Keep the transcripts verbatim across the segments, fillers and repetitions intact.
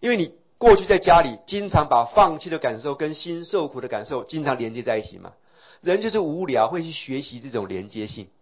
因为你过去在家里经常把放弃的感受跟心受苦的感受经常连接在一起嘛。人就是无聊，会去学习这种连接性，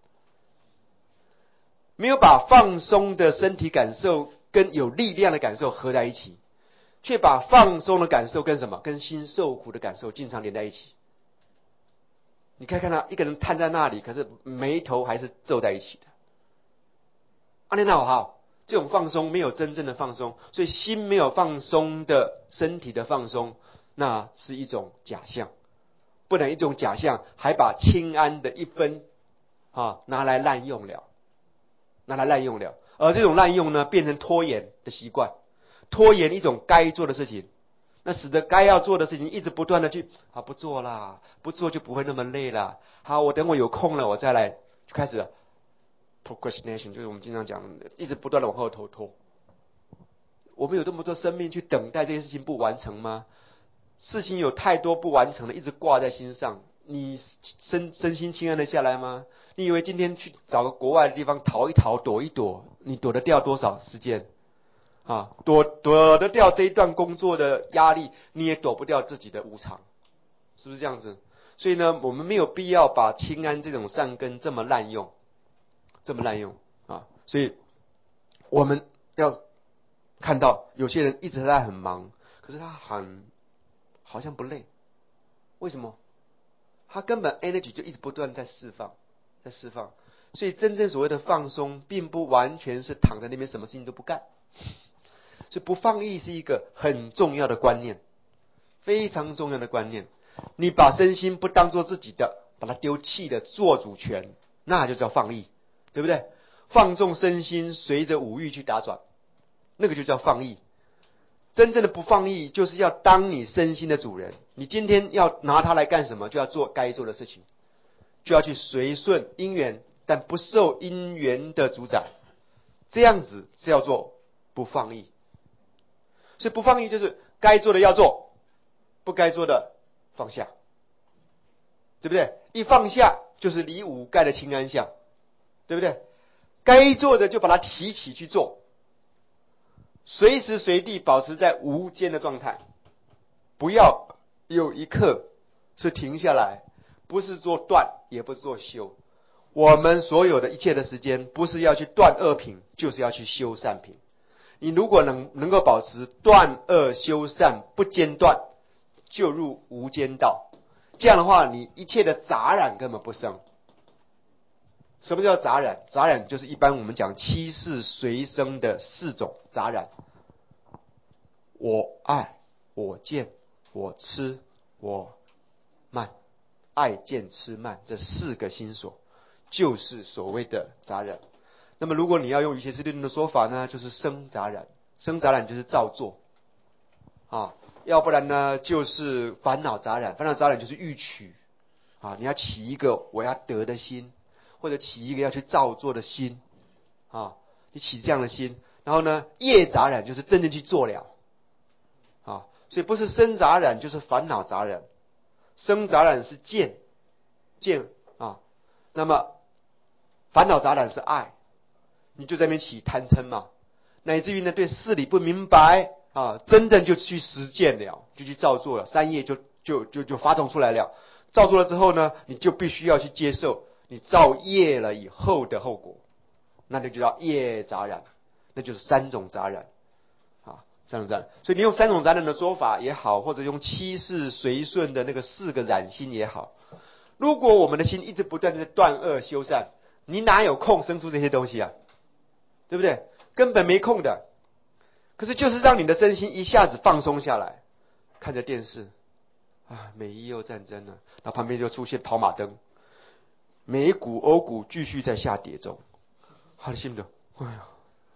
没有把放松的身体感受跟有力量的感受合在一起，却把放松的感受跟什么？跟心受苦的感受经常连在一起。你可以看到一个人瘫在那里，可是眉头还是皱在一起的。啊，那好好，这种放松没有真正的放松，所以心没有放松的身体的放松，那是一种假象。不能一种假象，还把清安的一分啊拿来滥用了，拿来滥用了，而这种滥用呢，变成拖延的习惯，拖延一种该做的事情，那使得该要做的事情一直不断的去啊不做啦，不做就不会那么累啦。好，我等我有空了，我再来，就开始了 procrastination， 就是我们经常讲的，一直不断的往后拖拖。我们有这么多生命去等待这些事情不完成吗？事情有太多不完成的，一直挂在心上，你身身心清安的下来吗？你以为今天去找个国外的地方逃一逃、躲一躲，你躲得掉多少时间？啊，躲躲得掉这一段工作的压力，你也躲不掉自己的无常，是不是这样子？所以呢，我们没有必要把清安这种善根这么滥用，这么滥用啊！所以我们要看到有些人一直在很忙，可是他很好像不累，为什么？他根本 energy 就一直不断在释放，在释放。所以真正所谓的放松，并不完全是躺在那边什么事情都不干。所以不放逸是一个很重要的观念，非常重要的观念。你把身心不当做自己的，把它丢弃的做主权，那就叫放逸，对不对？放纵身心随着五欲去打转，那个就叫放逸。真正的不放逸，就是要当你身心的主人。你今天要拿它来干什么？就要做该做的事情，就要去随顺因缘，但不受因缘的主宰。这样子叫做不放逸。所以不放逸就是该做的要做，不该做的放下，对不对？一放下就是离五盖的清安相，对不对？该做的就把它提起去做。随时随地保持在无间的状态，不要有一刻是停下来，不是做断，也不是做修。我们所有的一切的时间，不是要去断恶品，就是要去修善品。你如果能能够保持断恶修善不间断，就入无间道。这样的话，你一切的杂染根本不生。什么叫杂染？杂染就是一般我们讲七世随生的四种杂染：我爱、我见、我痴、我慢。爱见痴慢这四个心所，就是所谓的杂染。那么如果你要用瑜伽师论的说法呢，就是生杂染。生杂染就是造作啊，要不然呢就是烦恼杂染。烦恼杂染就是欲取啊，你要起一个我要得的心，或者起一个要去造作的心啊，你起这样的心，然后呢业杂染就是真正去做了啊，所以不是生杂染就是烦恼杂染。生杂染是见见啊，那么烦恼杂染是爱，你就在那边起贪嗔嘛，乃至于呢对事理不明白啊，真正就去实践了，就去造作了，三业就就就就发动出来了。造作了之后呢，你就必须要去接受你造业了以后的后果，那就叫业杂染，那就是三种杂染啊，三种杂染。所以你用三种杂染的说法也好，或者用七世随顺的那个四个染心也好，如果我们的心一直不断的在断恶修善，你哪有空生出这些东西啊？对不对？根本没空的。可是就是让你的身心一下子放松下来，看着电视啊，美伊又战争了，那旁边就出现跑马灯，美股、欧股继续在下跌中，他的心的，哎呀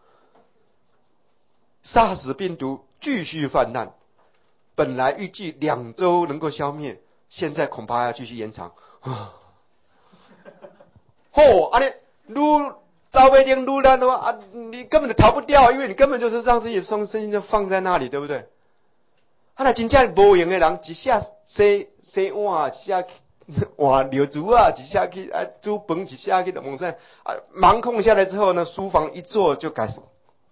，SARS 病毒继续泛滥，本来预计两周能够消灭，现在恐怕要继续延长啊！嚯，啊你撸招杯丁撸烂的话啊，你根本就逃不掉，因为你根本就是让自己双身心就放在那里，对不对？啊，那真正无用的人，一下洗洗碗，一下换尿珠啊，一下去啊煮饭，一下去弄啥啊，忙空下来之后呢，书房一坐就开始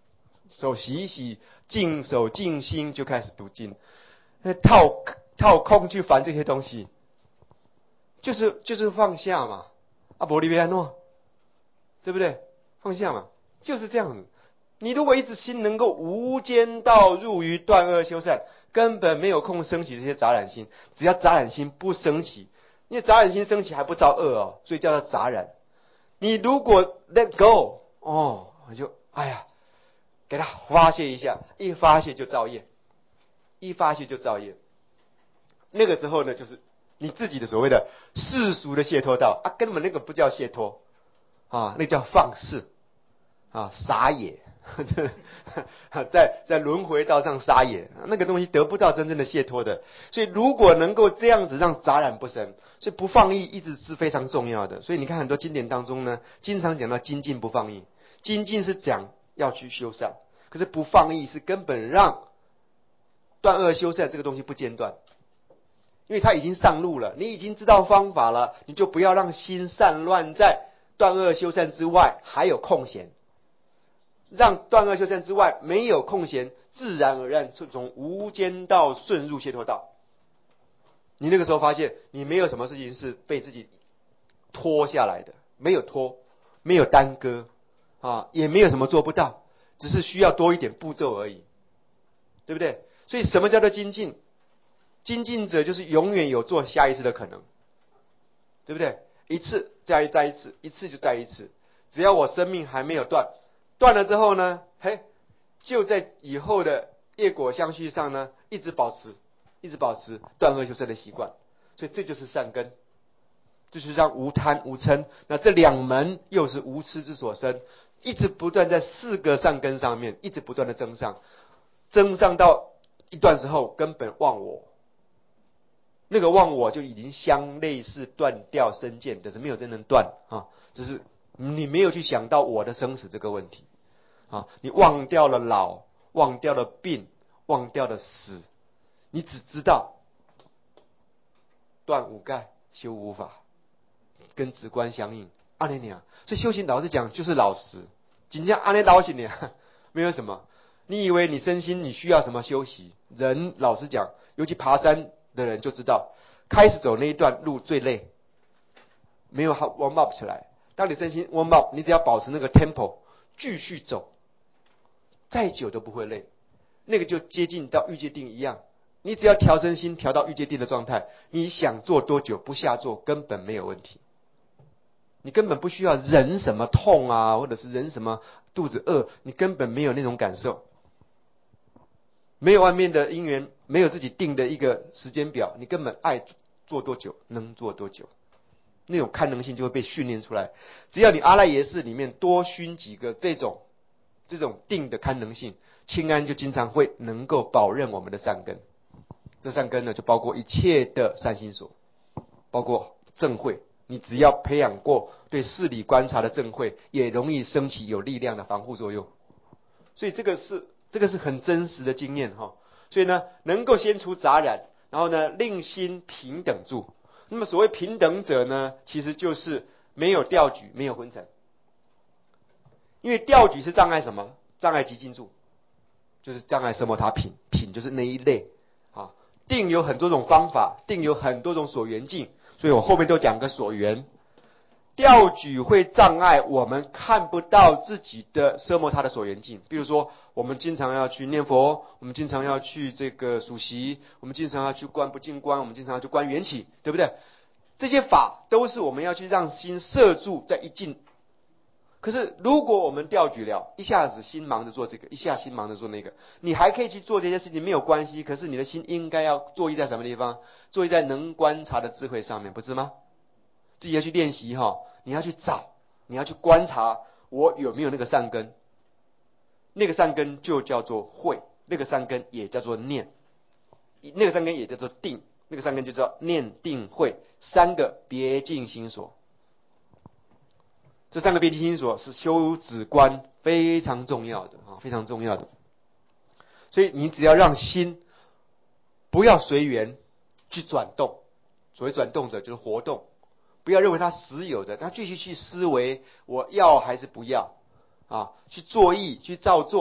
手洗一洗，净手净心就开始读经。套套空去烦这些东西，就是就是放下嘛。啊，伯利维安诺，对不对？放下嘛，就是这样子。你如果一直心能够无间道入于断恶修善，根本没有空升起这些杂染心。只要杂染心不升起，因为杂染心升起还不造恶哦，所以叫它杂染。你如果 let go， 哦，我就哎呀，给它发泄一下，一发泄就造业，一发泄就造业。那个时候呢，就是你自己的所谓的世俗的解脱道啊，根本那个不叫解脱啊，那叫放肆啊，撒野，在在轮回道上撒野，那个东西得不到真正的解脱的。所以如果能够这样子让杂染不生，所以不放逸一直是非常重要的。所以你看很多经典当中呢，经常讲到精进不放逸，精进是讲要去修善，可是不放逸是根本让断恶修善这个东西不间断。因为他已经上路了，你已经知道方法了，你就不要让心散乱在断恶修善之外还有空闲，让断恶修善之外没有空闲，自然而然从无间道顺入解脱道。你那个时候发现你没有什么事情是被自己拖下来的，没有拖，没有耽搁啊，也没有什么做不到，只是需要多一点步骤而已，对不对？所以什么叫做精进？精进者就是永远有做下一次的可能，对不对？一次再再一次，一次就再一次。只要我生命还没有断，断了之后呢，嘿，就在以后的业果相续上呢，一直保持，一直保持断恶修善的习惯。所以这就是善根，就是让无贪无嗔。那这两门又是无痴之所生，一直不断在四个善根上面，一直不断的增上，增上到一段时候根本忘我。那个忘我就已经相类似断掉身见，但是没有真正断啊，只是你没有去想到我的生死这个问题啊，你忘掉了老，忘掉了病，忘掉了死，你只知道断五盖，修五法，跟直观相应。阿尼尼所以修行老实讲就是老实，真正阿尼老实呢，没有什么。你以为你身心你需要什么休息？人老实讲，尤其爬山的人就知道，开始走那一段路最累，没有 warm up 起来。当你身心 warm up， 你只要保持那个 tempo 继续走，再久都不会累。那个就接近到欲界定一样，你只要调身心调到欲界定的状态，你想做多久不下做根本没有问题。你根本不需要忍什么痛啊，或者是忍什么肚子饿，你根本没有那种感受。没有外面的因缘，没有自己定的一个时间表，你根本爱做多久能做多久，那种堪能性就会被训练出来。只要你阿赖耶识里面多熏几个这种这种定的堪能性，清安就经常会能够保任我们的善根。这善根呢，就包括一切的善心所，包括正慧。你只要培养过对事理观察的正慧，也容易升起有力量的防护作用。所以这个是这个是很真实的经验哈。所以呢，能够先除杂染，然后呢，令心平等住。那么所谓平等者呢，其实就是没有调举，没有昏沉。因为调举是障碍什么？障碍极静住，就是障碍奢摩他品，品就是那一类啊。定有很多种方法，定有很多种所缘境，所以我后面都讲个所缘。调举会障碍我们看不到自己的奢摩他的所缘境，比如说我们经常要去念佛，我们经常要去这个数息，我们经常要去观不净观，我们经常要去观缘起，对不对？这些法都是我们要去让心摄住在一境。可是如果我们调举了，一下子心忙着做这个，一下心忙着做那个，你还可以去做这些事情没有关系，可是你的心应该要坐意在什么地方？坐意在能观察的智慧上面，不是吗？自己要去练习哈，你要去找，你要去观察我有没有那个善根。那个善根就叫做慧，那个善根也叫做念，那个善根也叫做定，那个善根就叫念定慧，三个别境心所。这三个别境心所是修止观非常重要的啊，非常重要的。所以你只要让心不要随缘去转动，所谓转动者就是活动。不要认为它实有的，他继续去思维我要还是不要啊，去作意去照做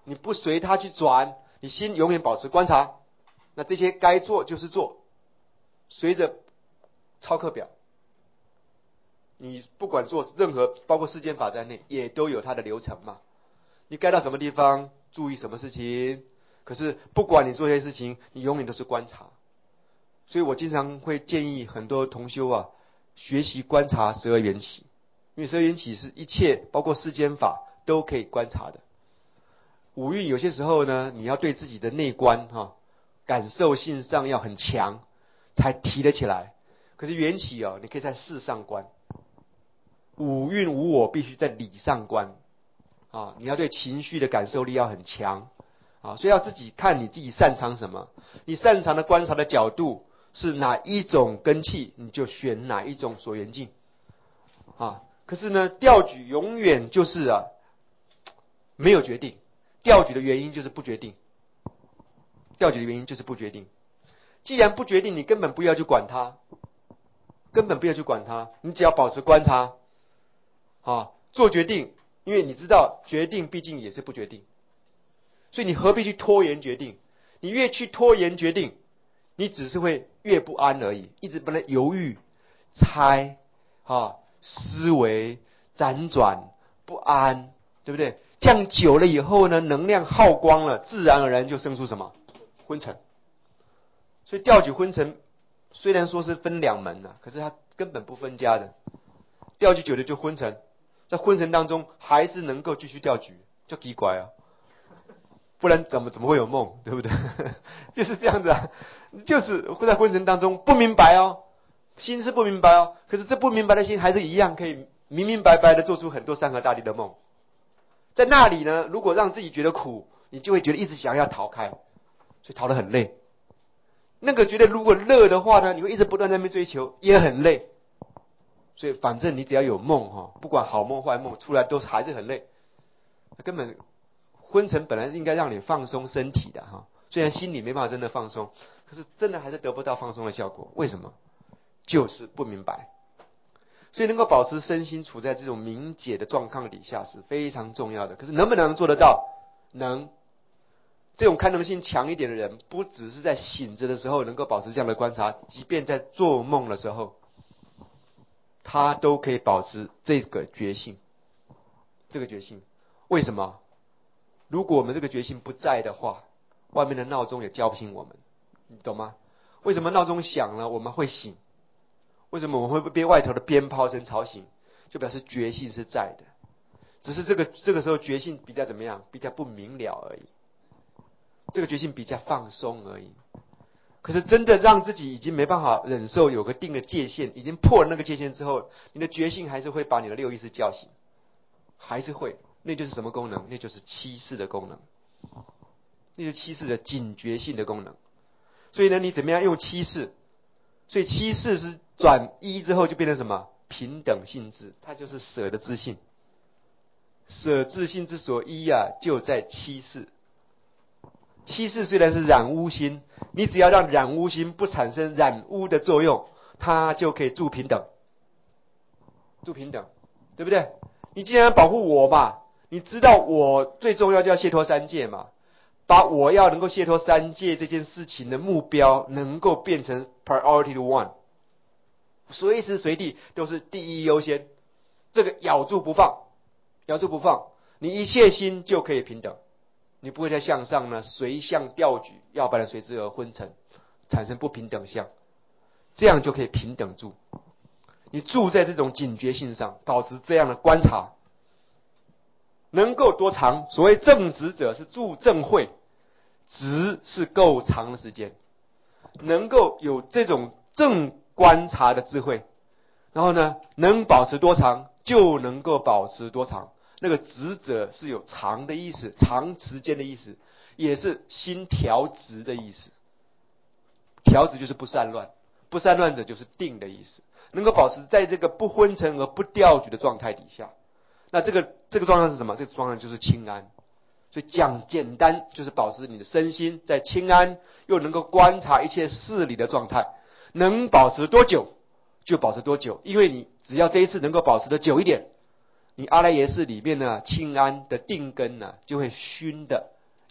你不随它去转，你心永远保持观察，那这些该做就是做，随着操课表。你不管做任何，包括世间法在内，也都有它的流程嘛。你该到什么地方，注意什么事情。可是不管你做这些事情，你永远都是观察。所以我经常会建议很多同修啊，学习观察十二缘起，因为十二缘起是一切包括世间法都可以观察的。五蕴有些时候呢，你要对自己的内观哈、啊，感受性上要很强，才提得起来。可是缘起哦，你可以在事上观。五蕴无我，必须在理上观啊！你要对情绪的感受力要很强啊，所以要自己看你自己擅长什么，你擅长的观察的角度是哪一种根器，你就选哪一种所缘境啊。可是呢，调举永远就是啊，没有决定。调举的原因就是不决定，调举的原因就是不决定。既然不决定，你根本不要去管它，根本不要去管它，你只要保持观察。啊，做决定，因为你知道决定毕竟也是不决定，所以你何必去拖延决定？你越去拖延决定，你只是会越不安而已，一直不能犹豫、猜、啊、思维、辗转不安，对不对？这样久了以后呢，能量耗光了，自然而然就生出什么昏沉。所以调举昏沉，虽然说是分两门啊，可是它根本不分家的。调举久了就昏沉。在昏沉当中还是能够继续调举，就奇怪啊，不然怎么怎么会有梦，对不对？就是这样子啊，就是会在昏沉当中不明白哦，心是不明白哦，可是这不明白的心还是一样可以明明白白的做出很多山河大地的梦。在那里呢，如果让自己觉得苦，你就会觉得一直想要逃开，所以逃得很累。那个觉得如果乐的话呢，你会一直不断在那边追求，也很累。所以反正你只要有梦哈，不管好梦坏梦出来都还是很累。根本昏沉本来应该让你放松身体的哈，虽然心里没办法真的放松，可是真的还是得不到放松的效果。为什么？就是不明白。所以能够保持身心处在这种明解的状况底下是非常重要的。可是能不能做得到？能。这种开能性强一点的人，不只是在醒着的时候能够保持这样的观察，即便在做梦的时候，他都可以保持这个觉性，这个觉性。为什么？如果我们这个觉性不在的话，外面的闹钟也叫不醒我们，你懂吗？为什么闹钟响了我们会醒？为什么我们会被外头的鞭炮声吵醒？就表示觉性是在的，只是这个这个时候觉性比较怎么样？比较不明了而已，这个觉性比较放松而已。可是真的让自己已经没办法忍受有个定的界限，已经破了那个界限之后，你的觉性还是会把你的六意识叫醒，还是会。那就是什么功能？那就是七识的功能，那就是七识的警觉性的功能。所以呢，你怎么样用七识？所以七识是转一之后就变成什么？平等性质，它就是舍的自性。舍自性之所依啊，就在七识。七识虽然是染污心，你只要让染污心不产生染污的作用，它就可以住平等，住平等，对不对？你既然保护我嘛，你知道我最重要就要解脱三界嘛，把我要能够解脱三界这件事情的目标能够变成 priority one， 随时随地都是第一优先，这个咬住不放，咬住不放，你一切心就可以平等。你不会再向上呢随向调举，要不然随之而昏沉，产生不平等相，这样就可以平等住。你住在这种警觉性上，保持这样的观察，能够多长？所谓正直者是住正慧，直是够长的时间，能够有这种正观察的智慧，然后呢，能保持多长就能够保持多长。那个直者是有长的意思，长时间的意思，也是心调直的意思。调直就是不散乱，不散乱者就是定的意思，能够保持在这个不昏沉而不调举的状态底下。那这个这个状态是什么？这个状态就是清安。所以讲简单，就是保持你的身心在清安，又能够观察一切事理的状态，能保持多久就保持多久，因为你只要这一次能够保持的久一点，你阿赖耶识里面呢，清安的定根呢就会熏的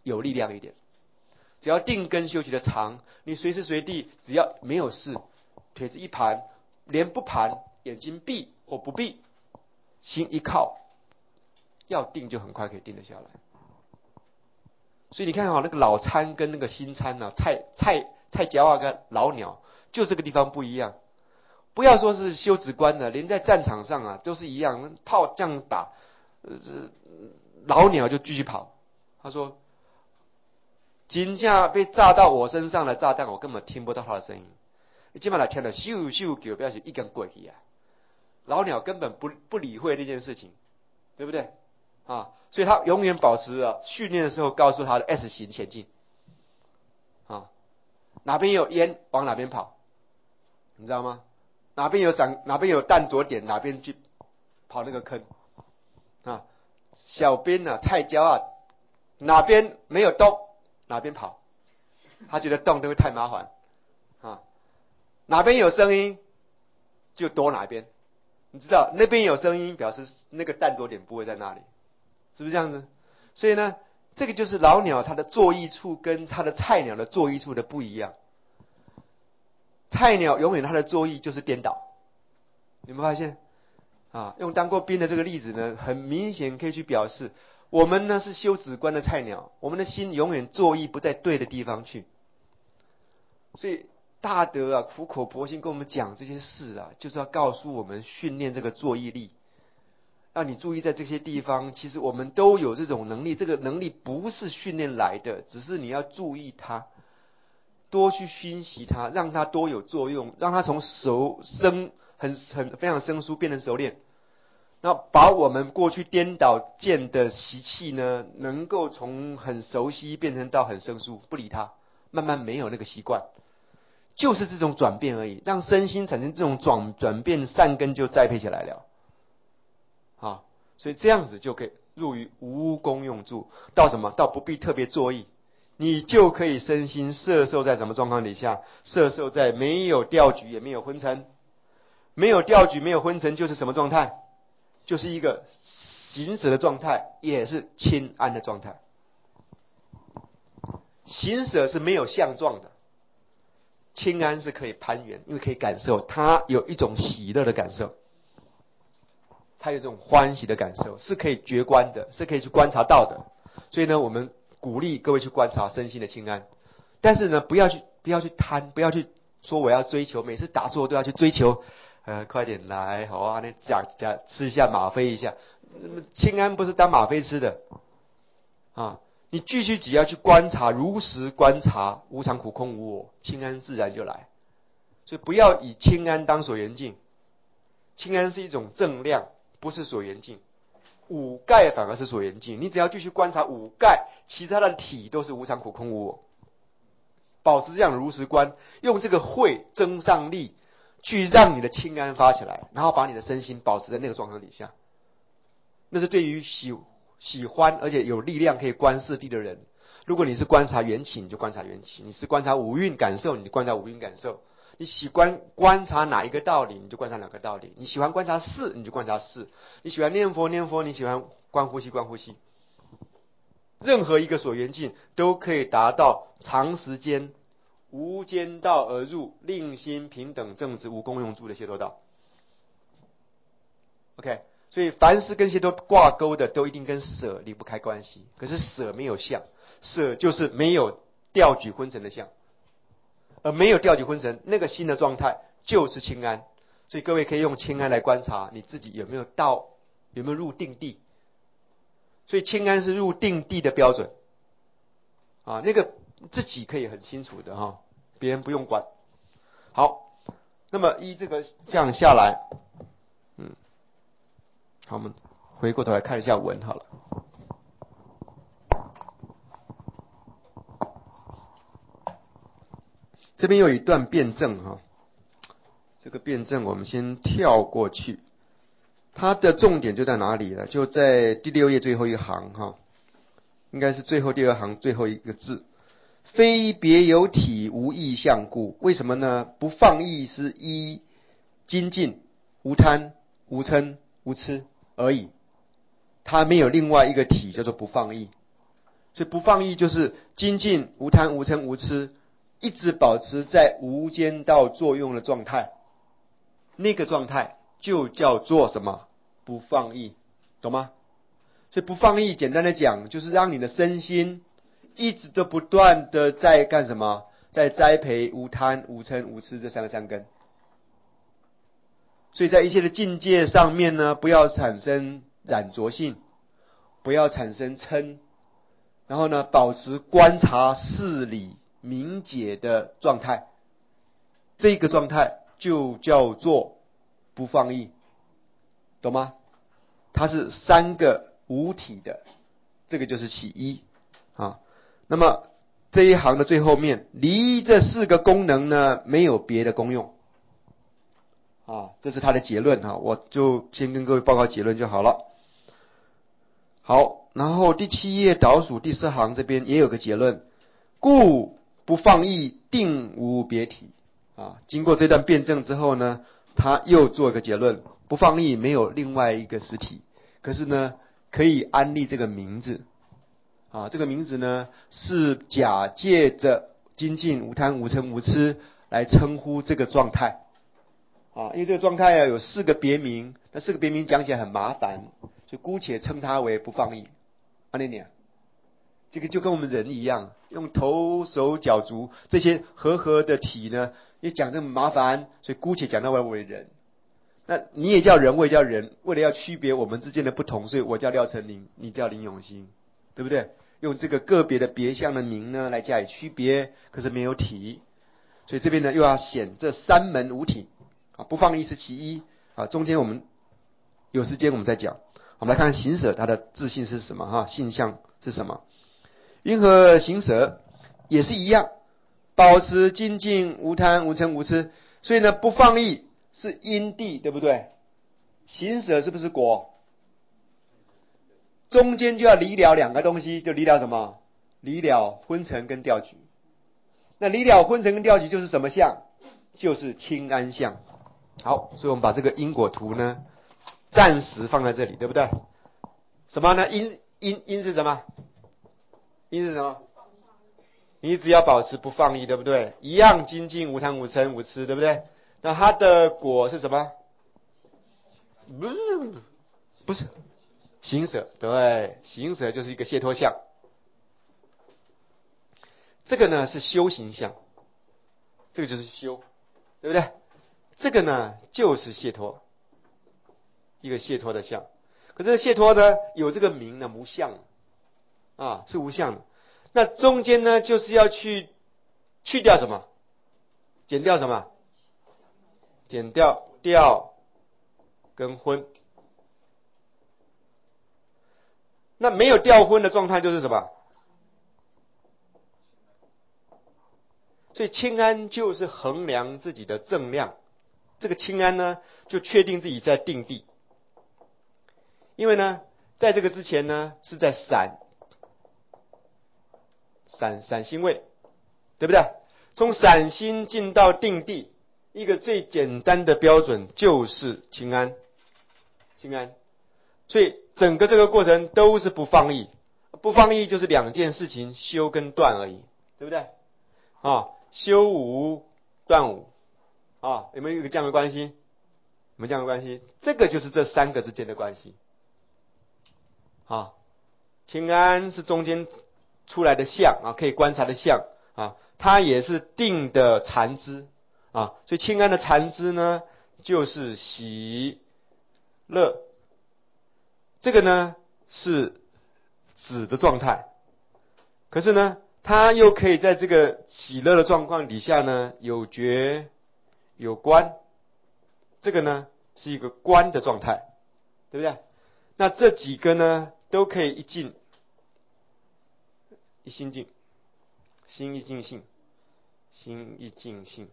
有力量一点。只要定根修习的长，你随时随地只要没有事，腿子一盘，连不盘，眼睛闭或不闭，心一靠，要定就很快可以定得下来。所以你看啊，那个老参跟那个新参啊，菜菜菜椒啊跟老鸟，就这个地方不一样。不要说是修止观的，连在战场上啊都是一样，炮这样打，呃，老鸟就继续跑。他说，金架被炸到我身上的炸弹，我根本听不到他的声音。你今晚来听了咻咻叫，表示一根过去啊。老鸟根本不不理会那件事情，对不对？啊，所以他永远保持了训练的时候告诉他的 S 型前进。啊，哪边有烟往哪边跑，你知道吗？哪边有闪，哪边有弹着点，哪边去跑那个坑。啊，小兵啊，菜椒啊，哪边没有动，哪边跑。他觉得动都会太麻烦。啊，哪边有声音就躲哪边。你知道那边有声音，表示那个弹着点不会在那里，是不是这样子？所以呢，这个就是老鸟它的作益处跟它的菜鸟的作益处的不一样。菜鸟永远它的作益就是颠倒，你们发现啊？用当过兵的这个例子呢，很明显可以去表示，我们呢是修止观的菜鸟，我们的心永远作益不在对的地方去。所以大德啊，苦口婆心跟我们讲这些事啊，就是要告诉我们训练这个作益力，让你注意在这些地方。其实我们都有这种能力，这个能力不是训练来的，只是你要注意它，多去熏习它，让它多有作用，让它从熟生很很非常生疏变成熟练。那把我们过去颠倒见的习气呢，能够从很熟悉变成到很生疏，不理它，慢慢没有那个习惯。就是这种转变而已，让身心产生这种转转变，善根就栽培起来了。啊，所以这样子就可以入于无功用住，到什么？到不必特别作意，你就可以身心摄受在什么状况底下？摄受在没有调举也没有昏沉，没有调举没有昏沉就是什么状态？就是一个行舍的状态，也是清安的状态。行舍是没有相状的。清安是可以攀援，因为可以感受，它有一种喜乐的感受，它有这种欢喜的感受，是可以觉观的，是可以去观察到的。所以呢，我们鼓励各位去观察身心的清安，但是呢，不要去不要去贪，不要去说我要追求，每次打坐都要去追求，呃，快点来，好啊，那讲讲吃一下吗啡一下，清安不是当吗啡吃的啊。你继续只要去观察，如实观察无常苦空无我，清安自然就来。所以不要以清安当所缘境，清安是一种正量，不是所缘境。五盖反而是所缘境，你只要继续观察五盖，其他的体都是无常苦空无我。保持这样如实观，用这个慧增上力，去让你的清安发起来，然后把你的身心保持在那个状态底下。那是对于喜喜欢而且有力量可以观四谛的人，如果你是观察缘起，你就观察缘起；你是观察五蕴感受，你就观察五蕴感受；你喜欢观察哪一个道理，你就观察哪个道理；你喜欢观察事，你就观察事；你喜欢念佛念佛，你喜欢观呼吸观呼吸。任何一个所缘境都可以达到长时间无间道而入，令心平等正直无功用住的解脱道。OK。所以凡是跟这些都挂钩的，都一定跟舍离不开关系。可是舍没有相，舍就是没有调举昏沉的相，而没有调举昏沉，那个心的状态就是清安。所以各位可以用清安来观察你自己有没有到，有没有入定地。所以清安是入定地的标准啊，那个自己可以很清楚的哈，别人不用管。好，那么依这个这样下来，嗯。好，我们回过头来看一下文好了。这边有一段辩证哈，这个辩证我们先跳过去。它的重点就在哪里呢？就在第六页最后一行哈，应该是最后第二行最后一个字，非别有体无异相故。为什么呢？不放逸是依精进，无贪无嗔无痴而已。它没有另外一个体叫做不放逸。 所以不放逸就是精进无贪无嗔无痴，一直保持在无间道作用的状态，那个状态就叫做什么？不放逸，懂吗？所以不放逸简单的讲，就是让你的身心一直都不断的在干什么？在栽培无贪无嗔无痴这三个善根。所以在一切的境界上面呢，不要产生染着性，不要产生嗔，然后呢，保持观察事理明解的状态，这个状态就叫做不放逸，懂吗？它是三个无体的，这个就是其一啊。那么这一行的最后面，离这四个功能呢，没有别的功用啊，这是他的结论啊，我就先跟各位报告结论就好了。好，然后第七页倒数第四行这边也有个结论，故不放逸定无别体啊。经过这段辩证之后呢，他又做一个结论，不放逸没有另外一个实体，可是呢，可以安立这个名字啊，这个名字呢是假借着精进无贪无嗔无痴来称呼这个状态啊，因为这个状态啊有四个别名，那四个别名讲起来很麻烦，就姑且称它为不放逸。阿念念，这个就跟我们人一样，用头手脚足这些合合的体呢，也讲这么麻烦，所以姑且讲它为人。那你也叫人，我也叫人，为了要区别我们之间的不同，所以我叫廖成林，你叫林永兴，对不对？用这个个别的别项的名呢来加以区别，可是没有体，所以这边呢又要显这三门无体啊，不放逸是其一啊，中间我们有时间我们再讲。我们来看看行舍它的自性是什么哈，性相是什么？云何行舍也是一样，保持精进无贪无嗔无痴，所以呢不放逸是因地，对不对？行舍是不是果？中间就要离了两个东西，就离了什么？离了昏沉跟掉举。那离了昏沉跟掉举就是什么相？就是清安相。好，所以我们把这个因果图呢暂时放在这里，对不对？什么呢？因因因是什么？因是什么？你只要保持不放逸，对不对？一样精进无贪无嗔无痴，对不对？那它的果是什么？不是不是行舍，对，行舍就是一个解脱相。这个呢是修行相，这个就是修，对不对？这个呢就是解脱，一个解脱的相。可是解脱呢有这个名呢无相啊，是无相的。那中间呢就是要去去掉什么？减掉什么？减掉掉跟昏。那没有掉昏的状态就是什么？所以清安就是衡量自己的正量，这个清安呢就确定自己在定地。因为呢在这个之前呢是在散散散心位，对不对？从散心进到定地，一个最简单的标准就是清安，清安。所以整个这个过程都是不放逸，不放逸就是两件事情，修跟断而已，对不对？啊，修无断无啊，有没有一个这样的关系？有没有这样的关系？这个就是这三个之间的关系。啊，清安是中间出来的相啊，可以观察的相啊，它也是定的禅知啊，所以清安的禅知呢，就是喜乐，这个呢是止的状态，可是呢，它又可以在这个喜乐的状况底下呢，有觉有观，这个呢是一个观的状态，对不对？那这几个呢都可以一静一心静，心一静性，心一静性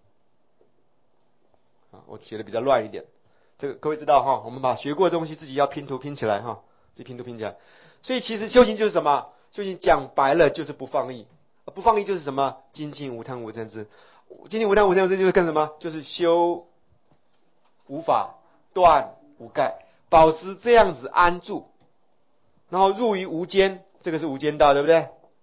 啊，我觉得比较乱一点，这个各位知道哈，我们把学过的东西自己要拼图拼起来哈，自己拼图拼起来。所以其实修行就是什么？修行讲白了就是不放逸，不放逸就是什么？精进无贪无嗔痴，精进无贪无嗔痴就是干什么？就是修无法断无盖，保持这样子安住，然后入于无间，这个是无间道，对不对？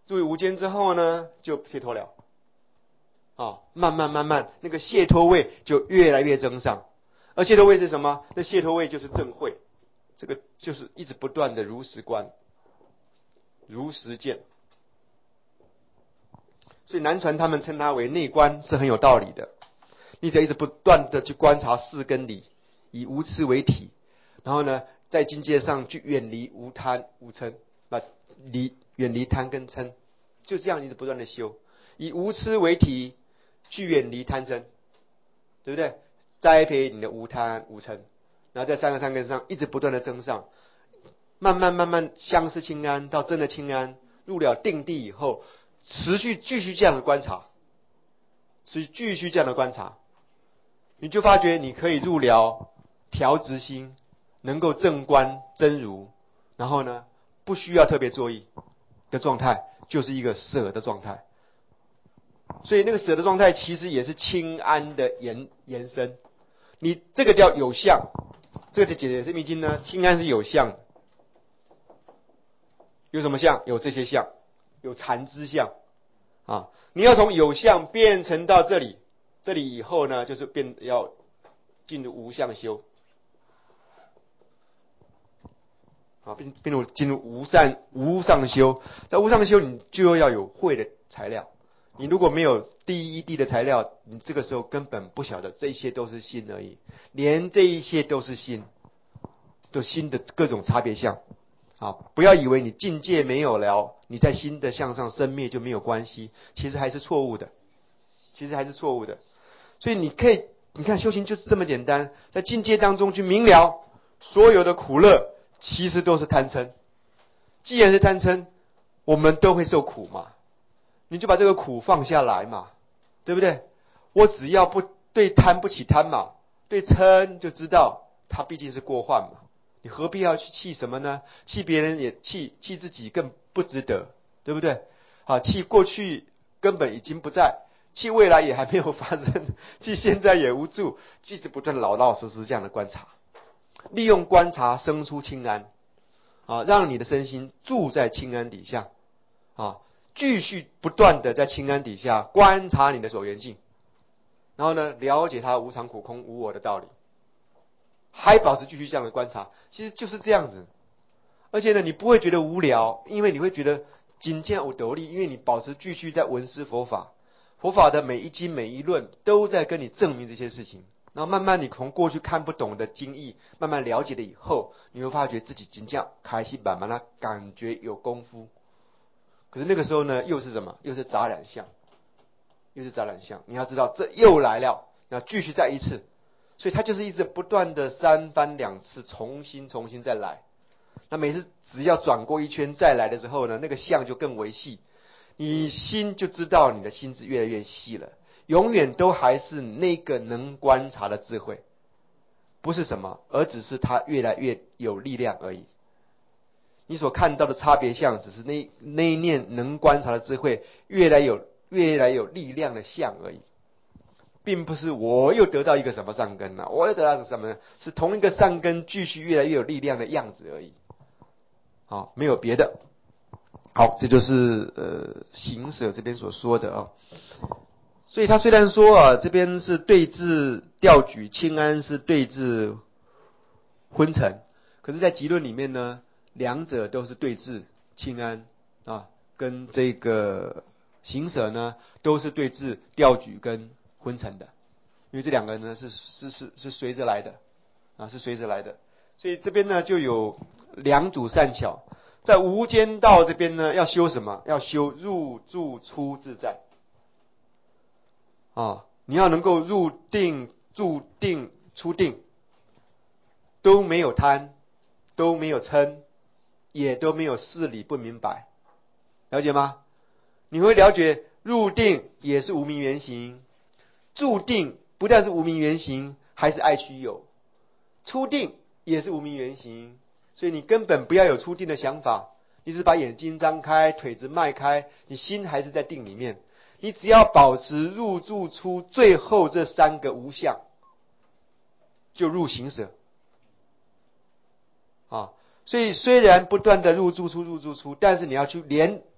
入于无间之后呢，就解脱了。啊，慢慢慢慢，那个解脱位就越来越增上。而解脱位是什么？那解脱位就是正慧，这个就是一直不断的如实观、如实见。所以南传他们称它为内观，是很有道理的。你只要一直不断的去观察事跟理，以无痴为体，然后呢，在境界上去远离无贪无嗔，啊，离远离贪跟嗔，就这样一直不断的修，以无痴为体，去远离贪嗔，对不对？栽培你的无贪无嗔，然后在三个三根上一直不断的增上，慢慢慢慢相思清安到真的清安，入了定地以后，持续继续这样的观察，持续继续这样的观察，你就发觉你可以入了调直心，能够正观真如，然后呢，不需要特别作意的状态，就是一个舍的状态。所以那个舍的状态其实也是清安的延延伸。你这个叫有相，这个是解释密经呢，清安是有相的。有什么相？有这些相，有禅知相啊。你要从有相变成到这里，这里以后呢，就是变要进入无相修。啊，并并入进入无善无上修，在无上修你就要有慧的材料。你如果没有第一地的材料，你这个时候根本不晓得这些都是心而已，连这一些都是心，都心的各种差别相。啊，不要以为你境界没有了，你在心的向上生灭就没有关系，其实还是错误的，其实还是错误的。所以你可以，你看修行就是这么简单，在境界当中去明了所有的苦乐。其实都是贪嗔，既然是贪嗔，我们都会受苦嘛，你就把这个苦放下来嘛，对不对？我只要不对贪不起贪嘛，对嗔就知道它毕竟是过患嘛，你何必要去气什么呢？气别人也气，气自己更不值得，对不对？啊，气过去根本已经不在，气未来也还没有发生，气现在也无助，一直不断老老实实这样的观察。利用观察生出清安，啊，让你的身心住在清安底下，啊，继续不断的在清安底下观察你的所缘境，然后呢，了解它无常苦空无我的道理，还保持继续这样的观察，其实就是这样子。而且呢，你不会觉得无聊，因为你会觉得仅见有得力，因为你保持继续在闻思佛法，佛法的每一经每一论都在跟你证明这些事情。然后慢慢你从过去看不懂的经义，慢慢了解了以后，你会发觉自己真正开心慢慢的感觉有功夫。可是那个时候呢，又是什么？又是杂染相，又是杂染相。你要知道，这又来了，要继续再一次。所以它就是一直不断的三番两次，重新重新再来。那每次只要转过一圈再来的时候呢，那个相就更为细，你心就知道你的心是越来越细了。永远都还是那个能观察的智慧，不是什么，而只是它越来越有力量而已。你所看到的差别相，只是那那一念能观察的智慧越来有越来有力量的相而已，并不是我又得到一个什么善根了、啊，我又得到什么呢？是同一个善根继续越来越有力量的样子而已。好，没有别的。好，这就是呃行舍这边所说的啊。所以他虽然说啊，这边是对治调举，清安是对治昏沉，可是，在集论里面呢，两者都是对治清安啊，跟这个行舍呢，都是对治调举跟昏沉的，因为这两个呢是是是是随着来的啊，是随着来的。所以这边呢就有两组善巧，在无间道这边呢要修什么？要修入住出自在。啊，你要能够入定、住定、出定，都没有贪，都没有嗔，也都没有事理不明白，了解吗？你会了解入定也是无明原形，住定不但是无明原形，还是爱取有，出定也是无明原形，所以你根本不要有出定的想法，你只把眼睛张开，腿子迈开，你心还是在定里面。你只要保持入住出最后这三个无相，就入行舍啊。所以虽然不断的入住出入住出，但是你要去连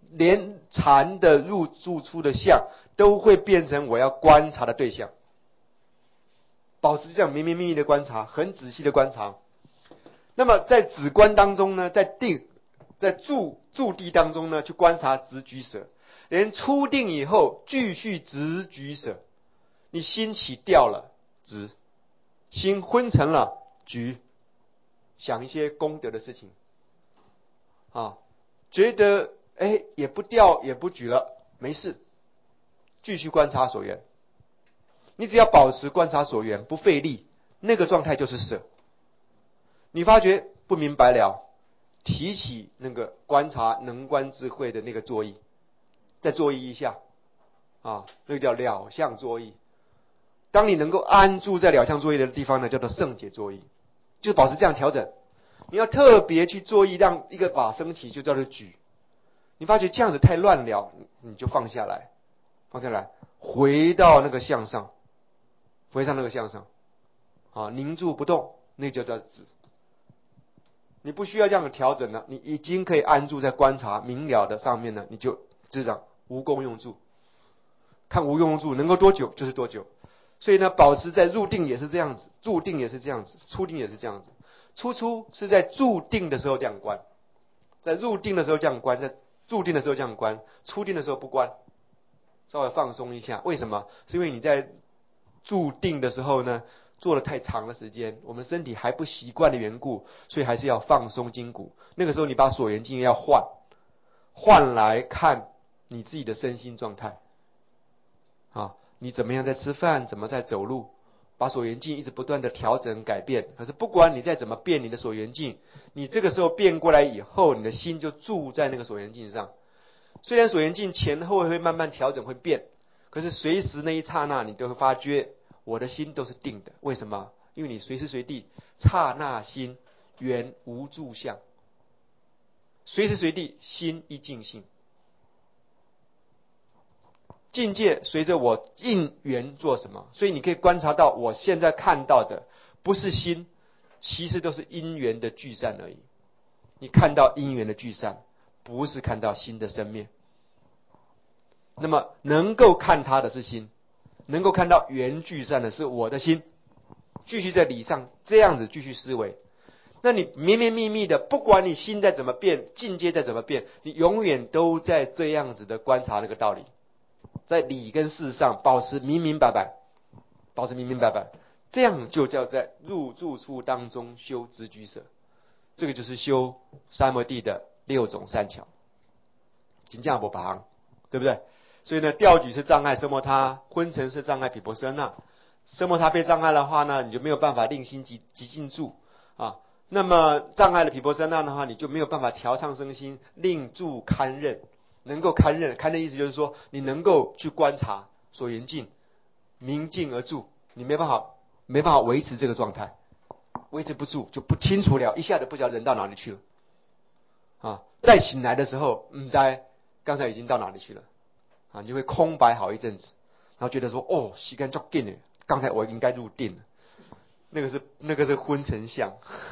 连禅的入住出的相都会变成我要观察的对象。保持这样绵绵密密的观察，很仔细的观察。那么在止观当中呢，在定，在住住地当中呢，去观察直举舍。连出定以后，继续直举舍。你心起掉了，直；心昏沉了，举。想一些功德的事情，啊，觉得哎也不掉也不举了，没事，继续观察所缘。你只要保持观察所缘，不费力，那个状态就是舍。你发觉不明白了，提起那个观察能观智慧的那个作意，再作意一下，啊，那个叫了相作意。当你能够安住在了相作意的地方呢，叫做圣解作意，就保持这样调整。你要特别去作意，让一个法升起，就叫做举。你发觉这样子太乱了，你就放下来，放下来，回到那个向上，回上那个向上，啊，凝住不动，那就叫止。你不需要这样的调整了，你已经可以安住在观察明了的上面了，你就知道无功用住，看无功用住能够多久就是多久。所以呢，保持在入定也是这样子，住定也是这样子，出定也是这样子。出出是在住定的时候这样观，在入定的时候这样观，在住定的时候这样观，出定的时候不观，稍微放松一下。为什么？是因为你在住定的时候呢，做了太长的时间，我们身体还不习惯的缘故，所以还是要放松筋骨。那个时候你把所缘境要换，换来看你自己的身心状态。啊，你怎么样在吃饭，怎么在走路，把所缘境一直不断的调整改变。可是不管你再怎么变你的所缘境，你这个时候变过来以后，你的心就住在那个所缘境上。虽然所缘境前后会慢慢调整会变，可是随时那一刹那你都会发觉我的心都是定的。为什么？因为你随时随地刹那心缘无住相，随时随地心一净性。境界随着我应缘做什么，所以你可以观察到我现在看到的不是心，其实都是因缘的聚散而已。你看到因缘的聚散，不是看到心的生灭。那么能够看它的是心，能够看到缘聚散的是我的心。继续在理上这样子继续思维，那你绵绵密密的，不管你心再怎么变，境界再怎么变，你永远都在这样子的观察那个道理。在理跟事上保持明明白白，保持明明白白，这样就叫在入住处当中修直居舍。这个就是修三摩地的六种善巧，金架不旁，对不对？所以呢，调举是障碍奢摩他，昏沉是障碍毗婆舍那。奢摩他被障碍的话呢，你就没有办法令心极极静住啊。那么障碍了毗婆舍那的话，你就没有办法调畅身心，令住堪任。能够堪任，堪任意思就是说，你能够去观察所缘境，明镜而住，你没办法，没办法维持这个状态，维持不住就不清楚了，一下子不晓得人到哪里去了，啊，再醒来的时候，唔知刚才已经到哪里去了，啊，你就会空白好一阵子，然后觉得说，哦，时间足紧了，刚才我应该入定了，那个是那个是昏沉相，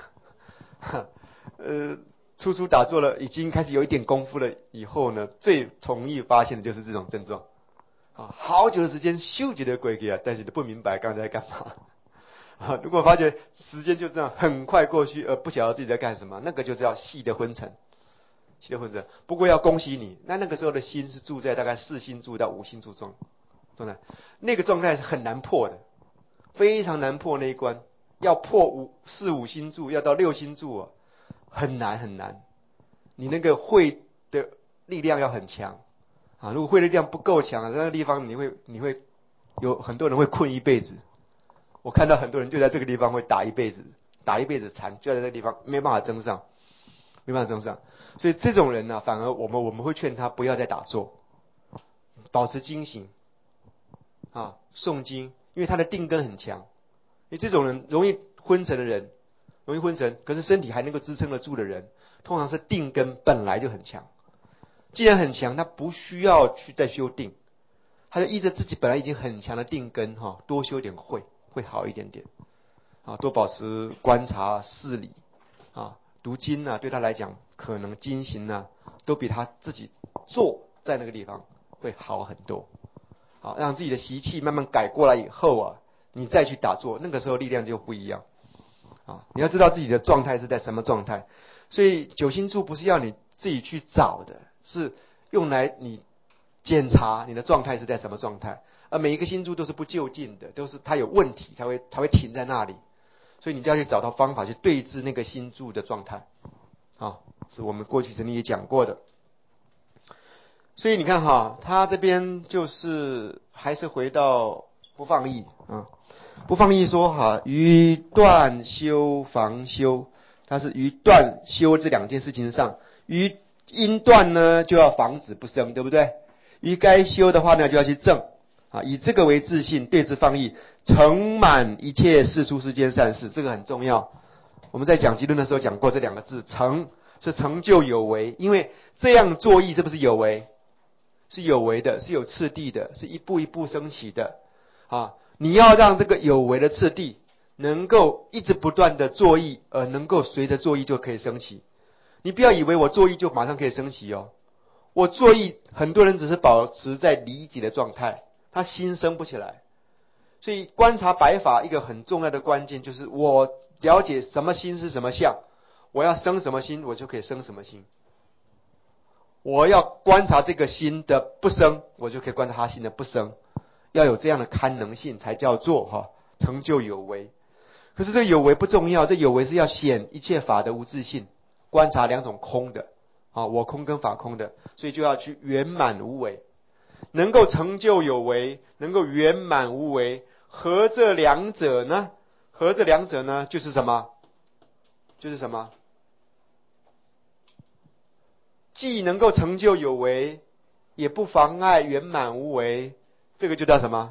呃。初初打坐了，已经开始有一点功夫了以后呢，最容易发现的就是这种症状啊，好久的时间修觉得过去啊，但是都不明白刚才在干嘛啊。如果发觉时间就这样很快过去，而不晓得自己在干什么，那个就叫细的昏沉，细的昏沉。不过要恭喜你，那那个时候的心是住在大概四心住到五心住中，对不对？那个状态是很难破的，非常难破那一关，要破五四五心住，要到六心住啊。很难很难，你那个慧的力量要很强啊！如果慧的力量不够强，在那个地方你会你会有很多人会困一辈子。我看到很多人就在这个地方会打一辈子，打一辈子禅，就在这个地方没办法增上，没办法增上。所以这种人呢、啊，反而我们我们会劝他不要再打坐，保持精行啊，诵经，因为他的定根很强。因为这种人容易昏沉的人。容易昏沉，可是身体还能够支撑得住的人，通常是定根本来就很强。既然很强，他不需要去再修定，他就依着自己本来已经很强的定根哈，多修点慧会好一点点啊，多保持观察事理啊，读经啊，对他来讲可能经行啊都比他自己坐在那个地方会好很多。好，让自己的习气慢慢改过来以后啊，你再去打坐，那个时候力量就不一样。啊，你要知道自己的状态是在什么状态。所以九星柱不是要你自己去找的，是用来你检查你的状态是在什么状态。而每一个星柱都是不就近的，都是它有问题才会才会停在那里。所以你就要去找到方法去对治那个星柱的状态。啊，是我们过去曾经也讲过的。所以你看哈，他这边就是还是回到不放逸啊，不放逸说哈，于断修防修，它是于断修这两件事情上，于因断呢就要防止不生，对不对？于该修的话呢就要去正啊，以这个为自信，对之放逸，成满一切世出世间善事，这个很重要。我们在讲集论的时候讲过这两个字，成是成就有为，因为这样作意是不是有为？是有为的，是有次第的，是一步一步升起的啊！你要让这个有为的次第能够一直不断的作意，而能够随着作意就可以升起。你不要以为我作意就马上可以升起哦，我作意很多人只是保持在离己的状态，他心升不起来。所以观察白法一个很重要的关键就是我了解什么心是什么相，我要生什么心我就可以生什么心。我要观察这个心的不生，我就可以观察他心的不生。要有这样的堪能性才叫做哈成就有为。可是这个有为不重要，这有为是要显一切法的无自性，观察两种空的啊，我空跟法空的，所以就要去圆满无为，能够成就有为，能够圆满无为，合这两者呢？合这两者呢，就是什么？就是什么？既能够成就有为，也不妨碍圆满无为，这个就叫什么？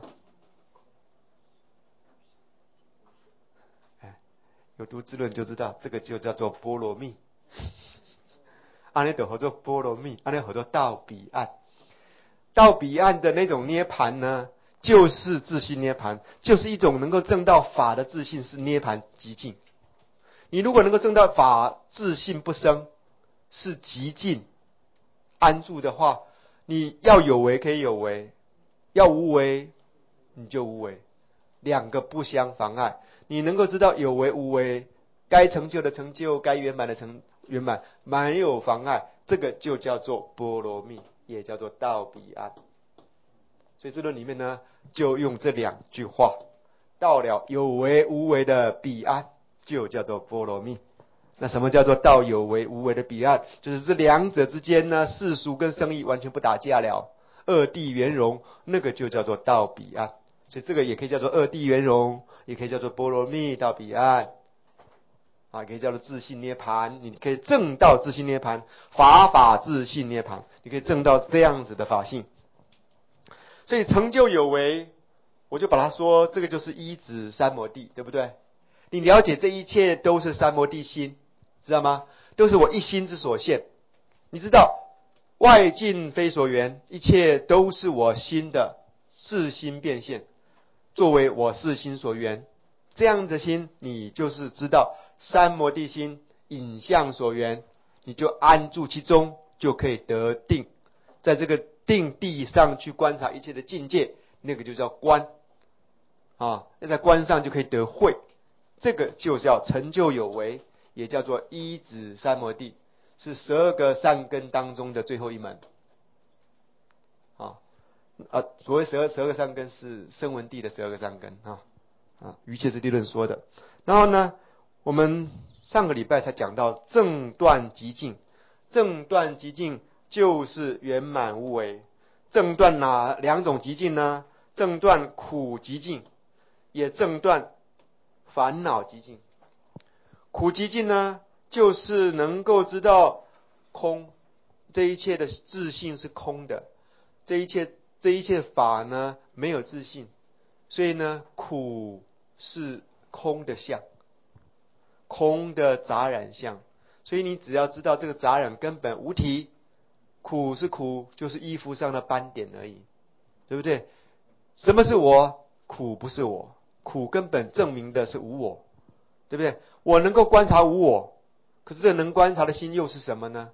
哎，有读智论就知道，这个就叫做波罗蜜。安尼就合作波罗蜜，安尼合作到彼岸。到彼岸的那种涅盘呢，就是自性涅盘，就是一种能够证到法的自性，是涅盘极境。你如果能够证到法自性不生，是极境安住的话，你要有为可以有为，要无为你就无为，两个不相妨碍。你能够知道有为无为，该成就的成就，该圆满的成圆满，没有妨碍，这个就叫做波罗蜜，也叫做到彼岸。所以这论里面呢，就用这两句话，到了有为无为的彼岸，就叫做波罗蜜。那什么叫做到有为无为的彼岸？就是这两者之间呢，世俗跟生意完全不打架了，二谛圆融，那个就叫做到彼岸。所以这个也可以叫做二谛圆融，也可以叫做波罗蜜到彼岸，啊，可以叫做自性涅盘。你可以证到自性涅盘，法法自性涅盘，你可以证到这样子的法性。所以成就有为，我就把它说，这个就是依止三摩地，对不对？你了解这一切都是三摩地心，知道吗？都是我一心之所现。你知道外境非所缘，一切都是我心的是心变现，作为我是心所缘。这样的心，你就是知道三摩地心影像所缘，你就安住其中，就可以得定。在这个定地上去观察一切的境界，那个就叫观啊。那在观上就可以得慧，这个就叫成就有为，也叫做依止三摩地，是十二个善根当中的最后一门啊。啊，所谓十二十二个善根是声闻地的十二个善根啊啊，于切实地论说的。然后呢，我们上个礼拜才讲到正断极境，正断极境就是圆满无为。正断哪两种极境呢？正断苦极境，也正断烦恼极境。苦极境呢，就是能够知道空，这一切的自性是空的，这一切这一切法呢没有自性，所以呢苦是空的相，空的杂染相。所以你只要知道这个杂染根本无体，苦是苦，就是衣服上的斑点而已，对不对？什么是我？苦不是我，苦根本证明的是无我，对不对？我能够观察无我，可是这能观察的心又是什么呢？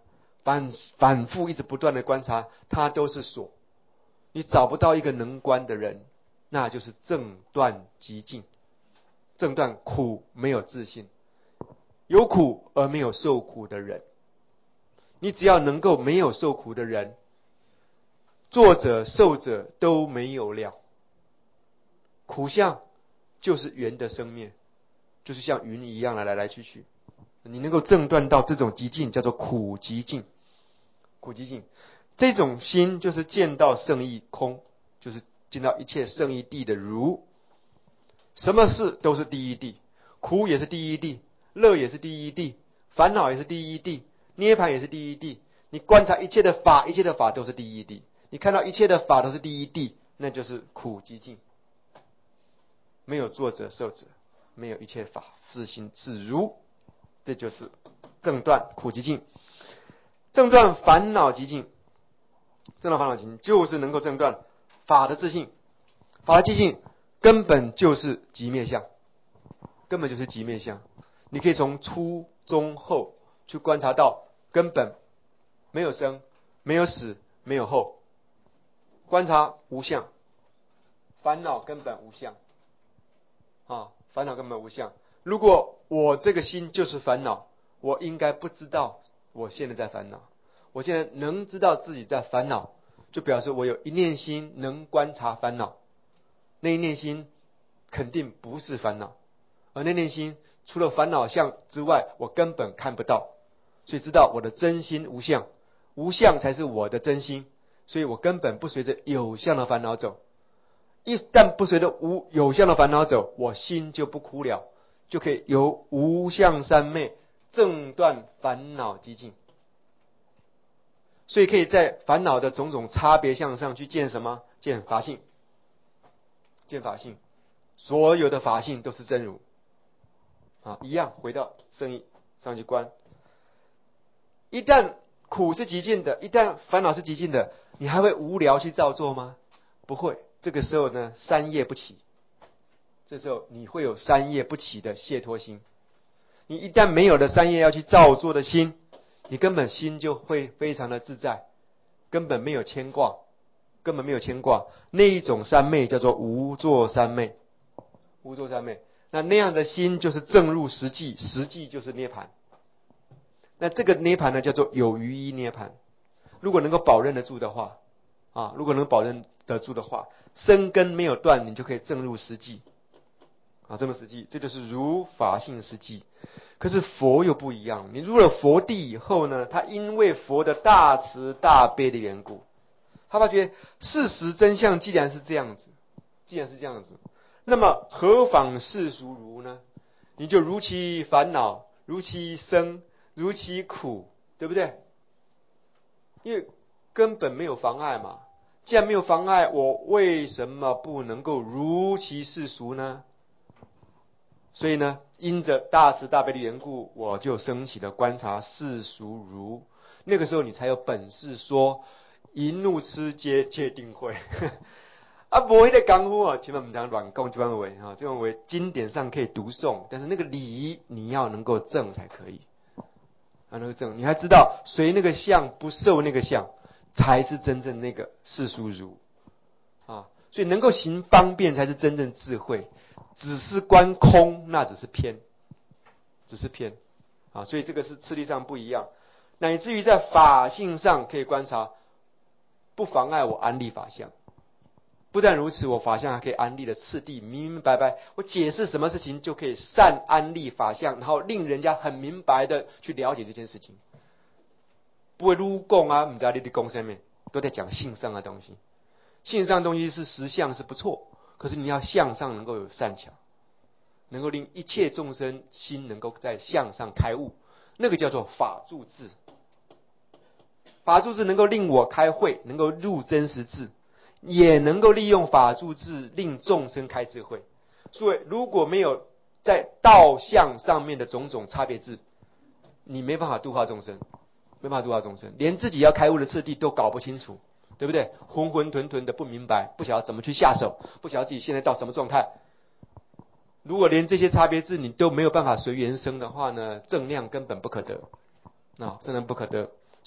反反复一直不断的观察，它都是锁。你找不到一个能观的人，那就是正断极境。正断苦没有自信，有苦而没有受苦的人。你只要能够没有受苦的人，作者受者都没有了。苦相就是缘的生灭，就是像云一样的来来去去。你能够正断到这种极境，叫做苦极境。苦极境，这种心就是见到圣义空，就是见到一切圣义谛的如。什么事都是第一谛，苦也是第一谛，乐也是第一谛，烦恼也是第一谛，涅槃也是第一谛。你观察一切的法，一切的法都是第一谛。你看到一切的法都是第一谛，那就是苦极境。没有作者受者，没有一切法，自心自如，这就是正断苦极境。正断烦恼极境，正断烦恼极境就是能够正断法的自性。法的自性根本就是极灭相，根本就是极灭相。你可以从初中后去观察到，根本没有生，没有死，没有后。观察无相，烦恼根本无相啊，烦恼根本无相。如果我这个心就是烦恼，我应该不知道我现在在烦恼。我现在能知道自己在烦恼，就表示我有一念心能观察烦恼。那一念心肯定不是烦恼，而那念心除了烦恼相之外，我根本看不到。所以知道我的真心无相，无相才是我的真心。所以我根本不随着有相的烦恼走。一旦不随着无有相的烦恼走，我心就不苦了，就可以由无相三昧正断烦恼极境。所以可以在烦恼的种种差别相上去见什么？见法性，见法性。所有的法性都是真如啊，一样回到圣义上去观。一旦苦是极尽的，一旦烦恼是极尽的，你还会无聊去造作吗？不会。这个时候呢，三业不起。这时候你会有三业不起的解脱心。你一旦没有了三业要去造作的心，你根本心就会非常的自在，根本没有牵挂，根本没有牵挂。那一种三昧叫做无作三昧，无作三昧。那那样的心就是正入实际，实际就是涅槃。那这个涅槃呢，叫做有余一涅槃。如果能够保认得住的话，啊，如果能保认得住的话，生根没有断，你就可以正入实际，啊，正入实际，这就是如法性实际。可是佛又不一样，你入了佛地以后呢，他因为佛的大慈大悲的缘故，他发觉事实真相既然是这样子，既然是这样子，那么何妨世俗如呢？你就如其烦恼，如其生，如其苦，对不对？因为根本没有妨碍嘛。既然没有妨碍，我为什么不能够如其世俗呢？所以呢，因着大慈大悲的缘故，我就升起了观察世俗如。那个时候你才有本事说淫怒痴皆戒定慧。啊，无迄个功夫哦，千万不能乱讲这番话哈。这种话经典上可以读诵，但是那个理你要能够证才可以。啊，那个证，你还知道随那个相不受那个相，才是真正那个世俗如啊。所以能够行方便才是真正智慧，只是观空那只是偏，只是偏啊。所以这个是次第上不一样，乃至于在法性上可以观察，不妨碍我安立法相。不但如此，我法相还可以安立的次第明明白白，我解释什么事情就可以善安立法相，然后令人家很明白的去了解这件事情。不会撸供啊，不知道你的供上面都在讲性上的东西，性上的东西是实相是不错，可是你要向上能够有善巧，能够令一切众生心能够在向上开悟，那个叫做法住智。法住智能够令我开慧，能够入真实智。也能够利用法住智令众生开智慧。所以如果没有在道相上面的种种差别智，你没办法度化众生，没办法度化众生，连自己要开悟的次第都搞不清楚，对不对？浑浑沌沌的不明白，不晓得怎么去下手，不晓得自己现在到什么状态。如果连这些差别智你都没有办法随缘生的话呢，正量根本不可得啊，正量不可得。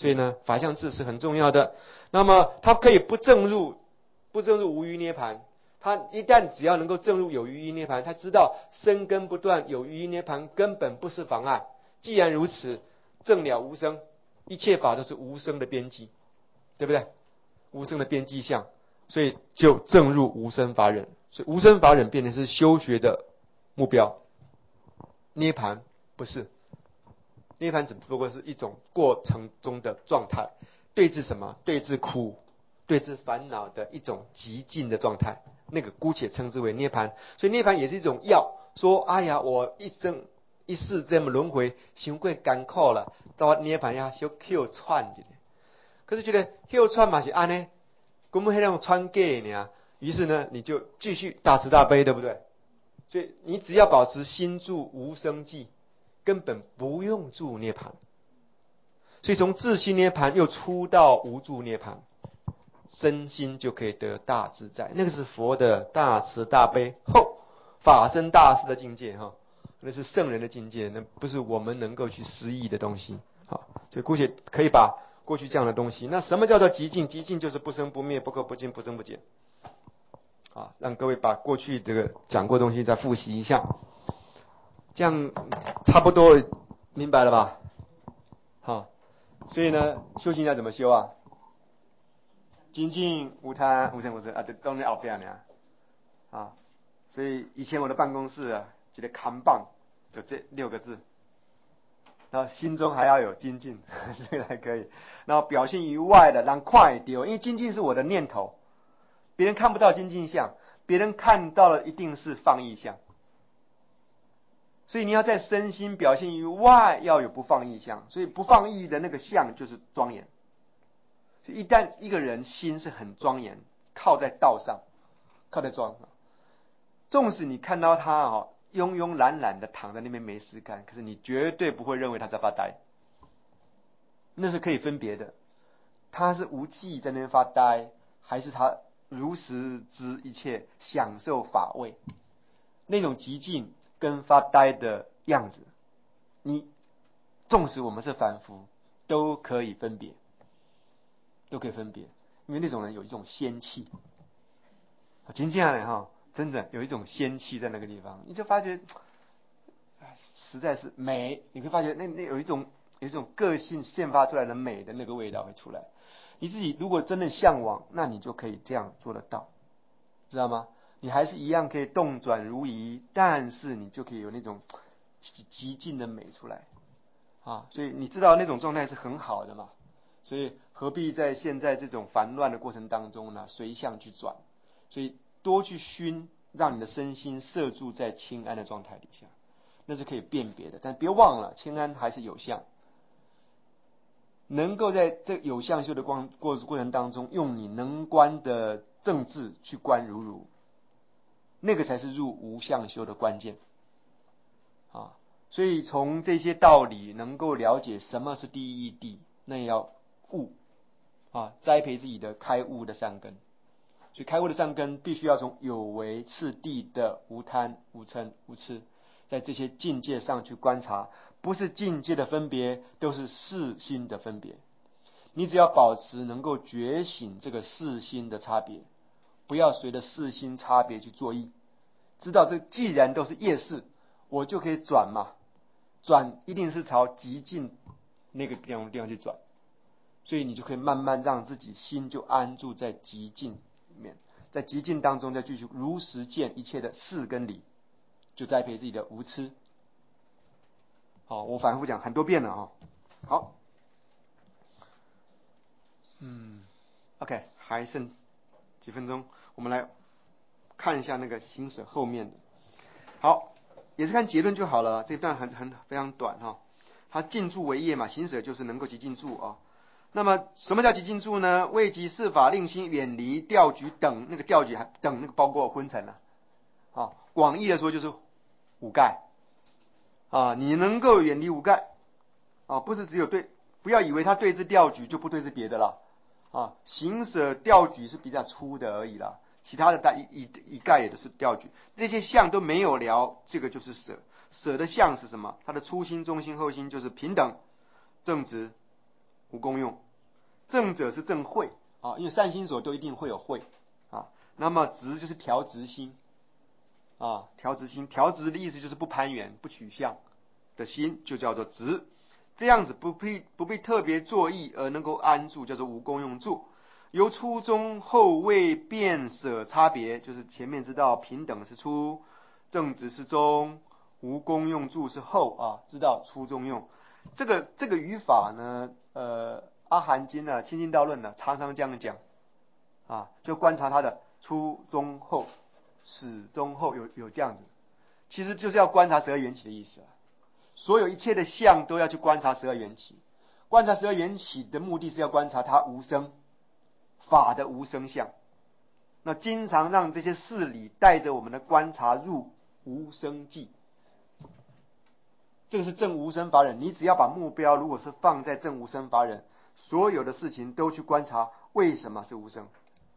所以呢，法相智是很重要的。那么它可以不证入，不证入无余涅盘。他一旦只要能够证入有余涅盘，他知道生根不断，有余涅盘根本不是妨碍。既然如此，证了无生，一切法都是无生的边际，对不对？无生的边际相，所以就证入无生法忍。所以无生法忍变成是修学的目标，涅盘不是。涅盘只不过是一种过程中的状态，对治什么？对治苦，对治烦恼的一种极尽的状态，那个姑且称之为涅盘。所以涅盘也是一种药，说哎呀，我一生一世这么轮回，伤过艰苦了，到涅盘呀小休喘一下。可是觉得休喘嘛是安呢，根本那种喘假呢，于是呢你就继续大慈大悲，对不对？所以你只要保持心住无生寂，根本不用住涅盘。所以从自心涅盘又出到无住涅盘，身心就可以得大自在。那个是佛的大慈大悲后法身大士的境界哈，那是圣人的境界，那不是我们能够去思议的东西。好，所以姑且可以把过去这样的东西，那什么叫做极静？极静就是不生不灭，不垢不净，不增不减。啊，让各位把过去这个讲过的东西再复习一下，这样差不多明白了吧？好，所以呢，修行要怎么修啊？精进无贪无嗔无痴啊，这都是后边呢啊。所以以前我的办公室啊，这个看板就这六个字，然后心中还要有精进，这个还可以。然后表现于外的让快丢，因为精进是我的念头，别人看不到精进相，别人看到了一定是放逸相。所以你要在身心表现于外要有不放逸相，所以不放逸的那个相就是庄严。所以一旦一个人心是很庄严，靠在道上，靠在庄上，纵使你看到他哦慵慵懒懒的躺在那边没事干，可是你绝对不会认为他在发呆，那是可以分别的。他是无记在那边发呆，还是他如实知一切享受法味，那种极静跟发呆的样子，你纵使我们是凡夫都可以分别，都可以分别，因为那种人有一种仙气，今天来哈，真的有一种仙气在那个地方，你就发觉实在是美，你会发觉那那有一种有一种个性现发出来的美的那个味道会出来。你自己如果真的向往，那你就可以这样做得到，知道吗？你还是一样可以动转如仪，但是你就可以有那种极尽的美出来啊！所以你知道那种状态是很好的嘛？所以何必在现在这种烦乱的过程当中呢，随相去转？所以多去熏，让你的身心摄住在清安的状态底下，那是可以辨别的。但别忘了，清安还是有相。能够在这有相修的过过过程当中，用你能观的正智去观如如，那个才是入无相修的关键啊！所以从这些道理能够了解什么是第一义谛，那也要悟啊，栽培自己的开悟的善根。所以开悟的善根必须要从有为次第的无贪无嗔无痴，在这些境界上去观察，不是境界的分别，都是事心的分别。你只要保持能够觉醒这个事心的差别，不要随着事心差别去作意，知道这既然都是业事，我就可以转嘛，转一定是朝极尽那个地方地方去转，所以你就可以慢慢让自己心就安住在极尽里面，在极尽当中再继续如实见一切的事跟理，就栽培自己的无痴。好，我反复讲很多遍了啊。好，嗯 ，OK， 还剩几分钟，我们来看一下那个行舍后面的。好，也是看结论就好了，这段很很非常短哈。它静住为业嘛，行舍就是能够极静住啊。那么什么叫极静住呢？为即事法令心远离调举等，那个调举还等那个包括昏沉了啊。广义的说就是五盖啊，你能够远离五盖啊，不是只有对，不要以为他对治调举就不对治别的了啊。行舍调举是比较粗的而已啦，其他的大一一一概也都是调举，这些相都没有聊，这个就是舍。舍的相是什么？它的初心、中心、后心就是平等、正直、 无功用。正者是正慧啊，因为善心所都一定会有慧啊。那么直就是调直心啊，调直心，调直的意思就是不攀缘、不取向的心，就叫做直。这样子不必不必特别作意而能够安住，叫做无功用住。由初中后位变舍差别，就是前面知道平等是初，正直是中，无功用住是后啊，知道初中用。这个这个语法呢，呃，阿含经呢、清净道论呢，常常这样讲啊，就观察它的初中后、始中后有有这样子，其实就是要观察十二缘起的意思啊。所有一切的相都要去观察十二缘起，观察十二缘起的目的是要观察它无生。法的无生相，那经常让这些事理带着我们的观察入无生寂，这个是正无生法忍。你只要把目标如果是放在正无生法忍，所有的事情都去观察为什么是无生。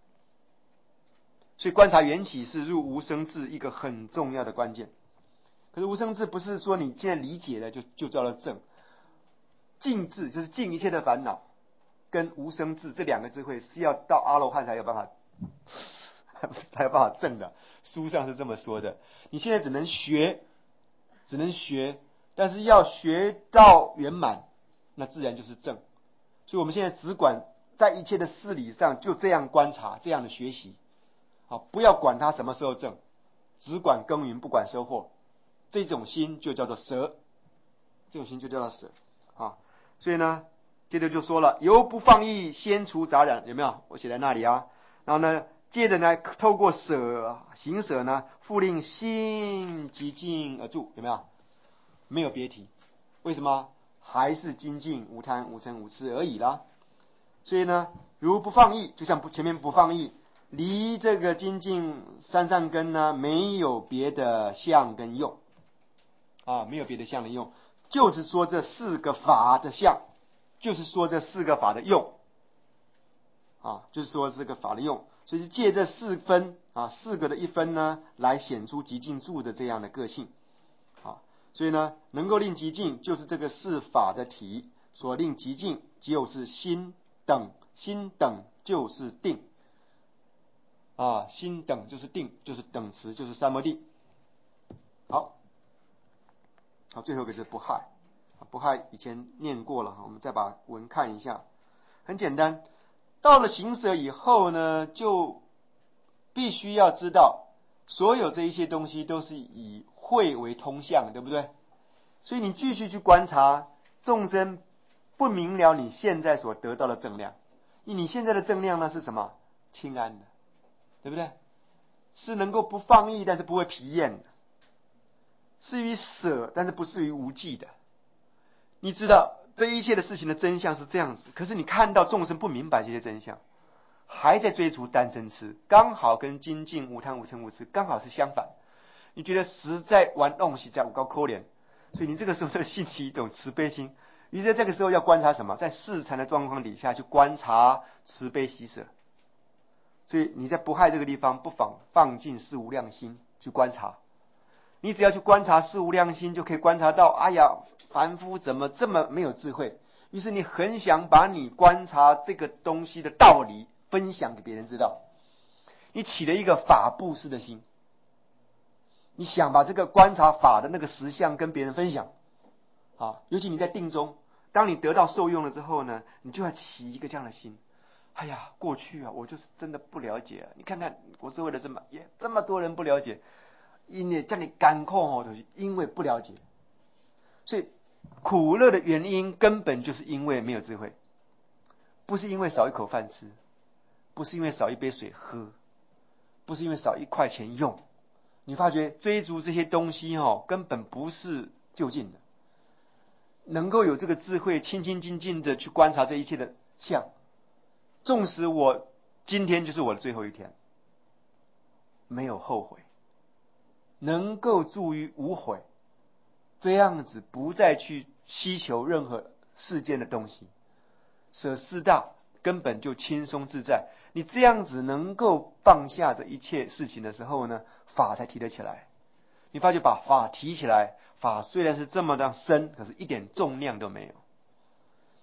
所以观察缘起是入无生智一个很重要的关键。可是无生智不是说你现在理解了就就叫做正，尽智就是尽一切的烦恼。跟无生智这两个智慧是要到阿罗汉才有办法才有办法证的，书上是这么说的。你现在只能学，只能学，但是要学到圆满，那自然就是正。所以我们现在只管在一切的事理上就这样观察，这样的学习，好，不要管它什么时候正，只管耕耘，不管收获。这种心就叫做舍，这种心就叫做舍啊。所以呢，接着就说了，由不放逸，先除杂染，有没有？我写在那里啊。然后呢，接着呢，透过舍行舍呢，复令心极静而住，有没有？没有别题。为什么？还是精进无贪无嗔无痴而已啦。所以呢，如不放逸，就像前面不放逸，离这个精进三善根呢，没有别的相跟用啊，没有别的相跟用，就是说这四个法的相。就是说这四个法的用啊，就是说这个法的用，所以是借这四分啊，四个的一分呢，来显出极静住的这样的个性啊。所以呢，能够令极静，就是这个四法的体所令极静，就是心等，心等就是定啊，心等就是定，就是等持，就是三摩地。好，好，最后一个是不害。不害以前念过了，我们再把文看一下。很简单，到了行舍以后呢，就必须要知道，所有这一些东西都是以慧为通向，对不对？所以你继续去观察众生不明了你现在所得到的正量，你现在的正量呢是什么？清安的，对不对？是能够不放逸，但是不会疲厌的，是于舍，但是不是于无记的。你知道这一切的事情的真相是这样子，可是你看到众生不明白这些真相，还在追逐贪嗔痴，刚好跟精进无贪无嗔无痴刚好是相反。你觉得实在玩弄实在无高可怜，所以你这个时候就兴起一种慈悲心。于是在这个时候要观察什么？在四禅的状况底下去观察慈悲喜舍。所以你在不害这个地方，不妨放进四无量心去观察。你只要去观察四无量心，就可以观察到，哎呀，凡夫怎么这么没有智慧？于是你很想把你观察这个东西的道理分享给别人知道，你起了一个法布施的心，你想把这个观察法的那个实相跟别人分享啊。尤其你在定中，当你得到受用了之后呢，你就要起一个这样的心。哎呀，过去啊，我就是真的不了解啊。你看看我周围的这么也这么多人不了解，因为叫你感控哦，就是因为不了解。所以苦乐的原因根本就是因为没有智慧，不是因为少一口饭吃，不是因为少一杯水喝，不是因为少一块钱用。你发觉追逐这些东西哦，根本不是就近的。能够有这个智慧，清清静静的去观察这一切的相，纵使我今天就是我的最后一天，没有后悔，能够助于无悔，这样子不再去希求任何世间的东西，舍四大根本就轻松自在。你这样子能够放下这一切事情的时候呢，法才提得起来。你发觉把法提起来，法虽然是这么的深，可是一点重量都没有。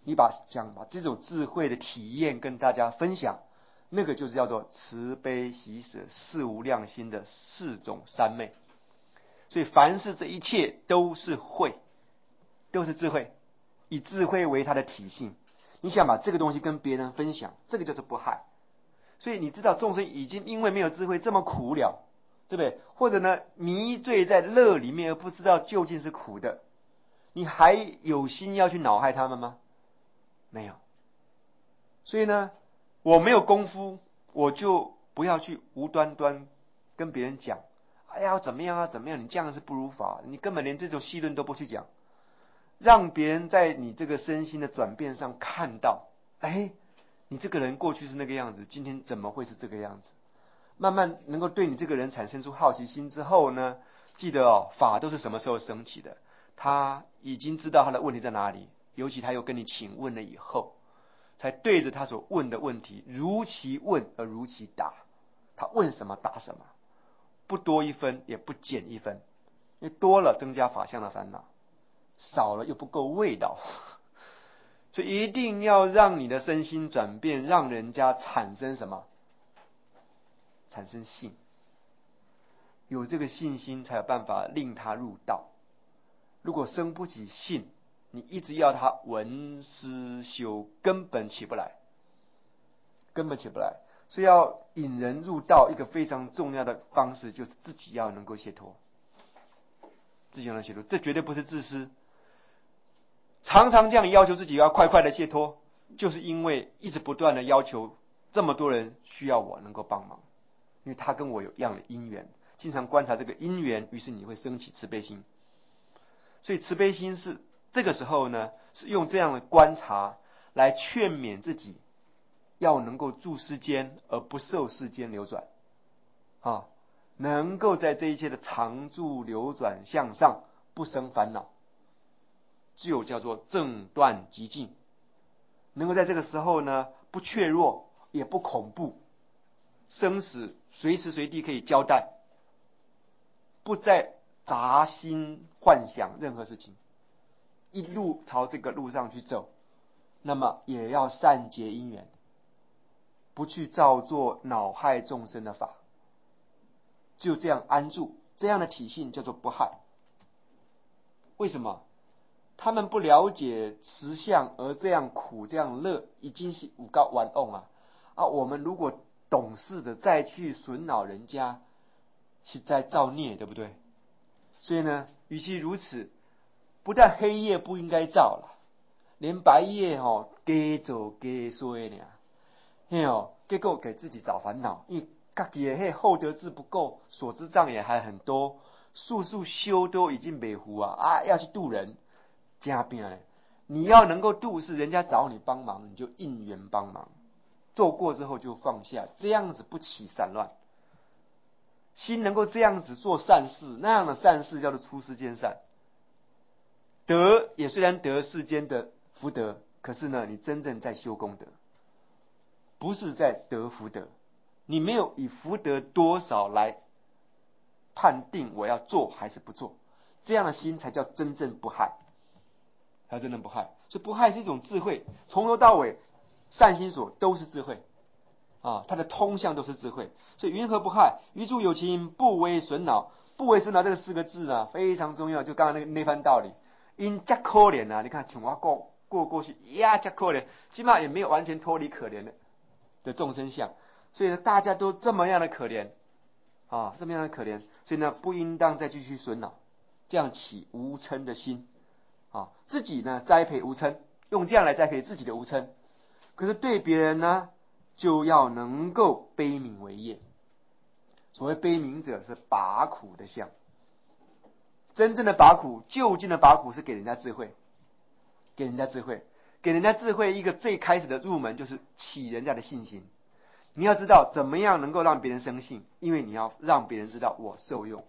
你把讲把这种智慧的体验跟大家分享，那个就是叫做慈悲喜舍四无量心的四种三昧。所以凡是这一切都是慧，都是智慧，以智慧为它的体性。你想把这个东西跟别人分享，这个就是不害。所以你知道众生已经因为没有智慧这么苦了，对不对？或者呢迷醉在乐里面而不知道究竟是苦的，你还有心要去恼害他们吗？没有。所以呢，我没有功夫，我就不要去无端端跟别人讲，哎呀怎么样啊怎么样，你这样是不如法，你根本连这种细论都不去讲，让别人在你这个身心的转变上看到，哎，你这个人过去是那个样子，今天怎么会是这个样子？慢慢能够对你这个人产生出好奇心之后呢，记得哦，法都是什么时候升起的？他已经知道他的问题在哪里，尤其他又跟你请问了以后，才对着他所问的问题如其问而如其答。他问什么答什么，不多一分也不减一分，因为多了增加法相的烦恼，少了又不够味道。所以一定要让你的身心转变，让人家产生什么？产生信。有这个信心才有办法令他入道。如果生不起信，你一直要他闻思修，根本起不来，根本起不来。所以要引人入道，一个非常重要的方式就是自己要能够解脱，自己要能解脱，这绝对不是自私。常常这样要求自己要快快的解脱，就是因为一直不断的要求这么多人需要我能够帮忙，因为他跟我有一样的因缘，经常观察这个因缘，于是你会升起慈悲心。所以慈悲心是这个时候呢，是用这样的观察来劝勉自己，要能够住世间而不受世间流转啊，能够在这一切的常住流转向上不生烦恼，就叫做正断极静。能够在这个时候呢，不怯弱也不恐怖，生死随时随地可以交代，不再杂心幻想任何事情，一路朝这个路上去走，那么也要善结因缘，不去造作恼害众生的法，就这样安住，这样的体性叫做不害。为什么？他们不了解实相而这样苦这样乐，已经是五高玩弄啊！啊，我们如果懂事的再去损恼人家，是在造孽，对不对？所以呢，与其如此，不但黑夜不应该造了，连白夜哦，给走给衰呢，嘿哦，结果给自己找烦恼，因为自己的嘿厚德智不够，所知障也还很多，速速修都已经没糊啊啊，要去度人。加变嘞，你要能够度是人家找你帮忙，你就应缘帮忙，做过之后就放下，这样子不起散乱。心能够这样子做善事，那样的善事叫做出世间善。德也虽然得世间的福德，可是呢，你真正在修功德，不是在得福德。你没有以福德多少来判定我要做还是不做，这样的心才叫真正不害。他真的不害，所以不害是一种智慧，从头到尾善心所都是智慧啊，它的通向都是智慧。所以云何不害？余诸有情不为损恼，不为损恼这个四个字啊非常重要。就刚刚那个那番道理，因加可怜啊，你看请我过过过去呀，加可怜，起码也没有完全脱离可怜的的众生相。所以呢，大家都这么样的可怜啊，这么样的可怜，所以呢，不应当再继续损恼，这样起无嗔的心。啊，自己呢栽培无嗔，用这样来栽培自己的无嗔。可是对别人呢，就要能够悲悯为业。所谓悲悯者是拔苦的相，真正的拔苦，究竟的拔苦是给人家智慧，给人家智慧，给人家智慧。一个最开始的入门就是起人家的信心。你要知道怎么样能够让别人生信，因为你要让别人知道我受用。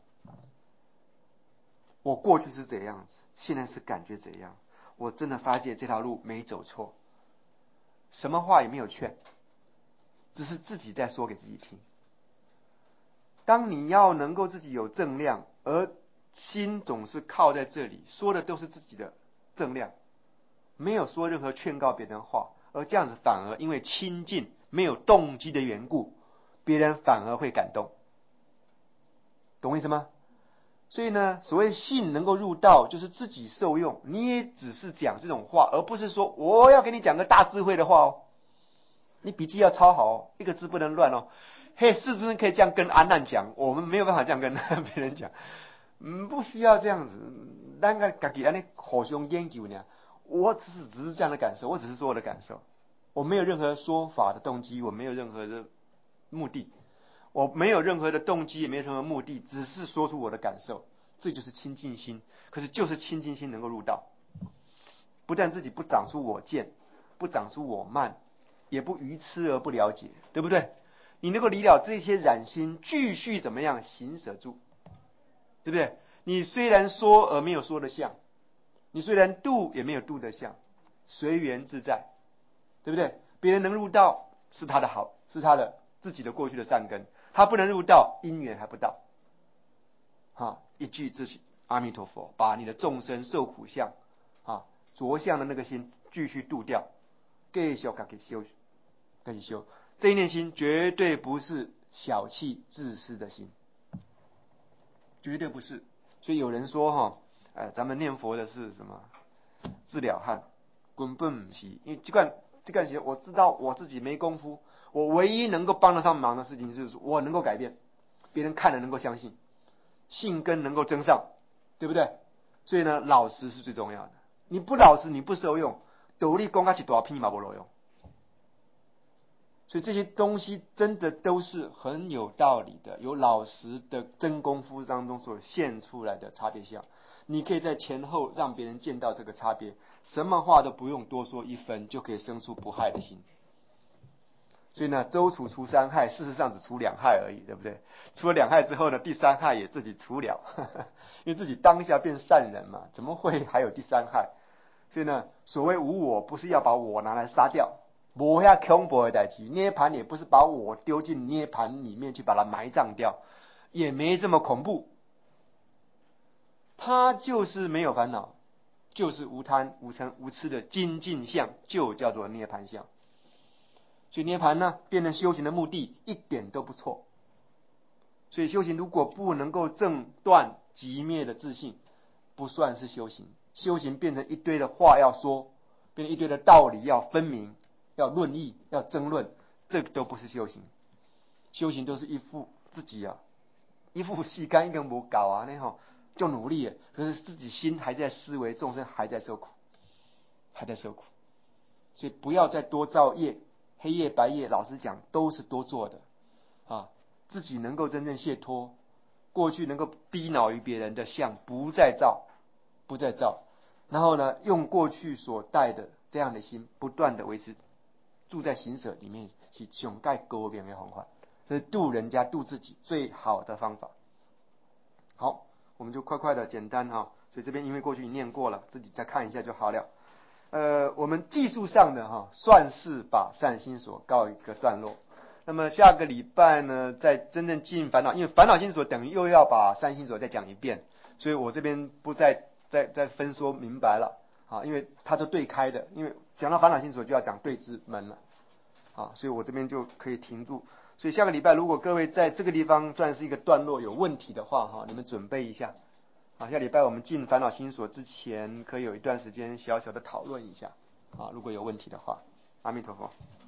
我过去是怎样子，现在是感觉怎样，我真的发现这条路没走错，什么话也没有劝，只是自己在说给自己听。当你要能够自己有正量，而心总是靠在这里，说的都是自己的正量， 没有说任何劝告别人的话，而这样子反而因为亲近没有动机的缘故，别人反而会感动，懂我意思吗？所以呢，所谓信能够入道，就是自己受用。你也只是讲这种话，而不是说我要给你讲个大智慧的话哦。你笔记要抄好哦，一个字不能乱哦。嘿，世尊可以这样跟阿难讲，我们没有办法这样跟别人讲。嗯，不需要这样子。咱个自己安尼互相研究呢。我只是只是这样的感受，我只是说我的感受，我没有任何说法的动机，我没有任何的目的。我没有任何的动机，也没有任何目的，只是说出我的感受，这就是清净心。可是就是清净心能够入道，不但自己不长出我见，不长出我慢，也不愚痴而不了解，对不对？你能够离了这些染心，继续怎么样行舍住，对不对？你虽然说而没有说的相，你虽然度也没有度的相，随缘自在，对不对？别人能入道是他的好，是他的自己的过去的善根。他不能入道，因缘还不到。哈，一句自己阿弥陀佛，把你的众生受苦相啊着相的那个心继续度掉，继续给修，给修。这一念心绝对不是小气自私的心，绝对不是。所以有人说哈，哎，咱们念佛的是什么？治了汉，根本不是。因为这个这个我知道我自己没功夫，我唯一能够帮得上忙的事情就是我能够改变，别人看了能够相信，信根能够增上，对不对？所以呢，老实是最重要的。你不老实，你不受用，斗力公开起多少屁嘛不受用。所以这些东西真的都是很有道理的，有老实的真功夫当中所现出来的差别相。你可以在前后让别人见到这个差别，什么话都不用多说一分，就可以生出不害的心。所以呢，周楚除三害，事实上只除两害而已，对不对？除了两害之后呢，第三害也自己除了，呵呵，因为自己当下变善人嘛，怎么会还有第三害？所以呢，所谓无我，不是要把我拿来杀掉，没那恐怖的代志。涅盘也不是把我丢进涅盘里面去把它埋葬掉，也没这么恐怖。它就是没有烦恼，就是无贪无嗔无痴的精进相，就叫做涅盘相。所以涅盘呢，变成修行的目的一点都不错。所以修行如果不能够正断寂灭的自信，不算是修行。修行变成一堆的话要说，变成一堆的道理要分明，要论议，要争论，这都不是修行。修行都是一副自己啊，一副细干一根不搞啊，那吼就努力了，可是自己心还在思维，众生还在受苦，还在受苦。所以不要再多造业，黑夜白夜，老实讲都是多做的啊。自己能够真正解脱，过去能够逼恼于别人的相不再造，不再造。然后呢，用过去所带的这样的心，不断的维持，住在行舍里面，是上盖高明的方法，这是度人家度自己最好的方法。好，我们就快快的简单哈，所以这边因为过去念过了，自己再看一下就好了。呃，我们技术上的哈，算是把善心所告一个段落。那么下个礼拜呢，再真正进烦恼，因为烦恼心所等于又要把善心所再讲一遍，所以我这边不再再再分说明白了啊，因为它都对开的，因为讲到烦恼心所就要讲对治门了啊，所以我这边就可以停住。所以下个礼拜如果各位在这个地方算是一个段落有问题的话哈，你们准备一下。好，下礼拜我们进烦恼心所之前，可以有一段时间小小的讨论一下，啊，如果有问题的话，阿弥陀佛。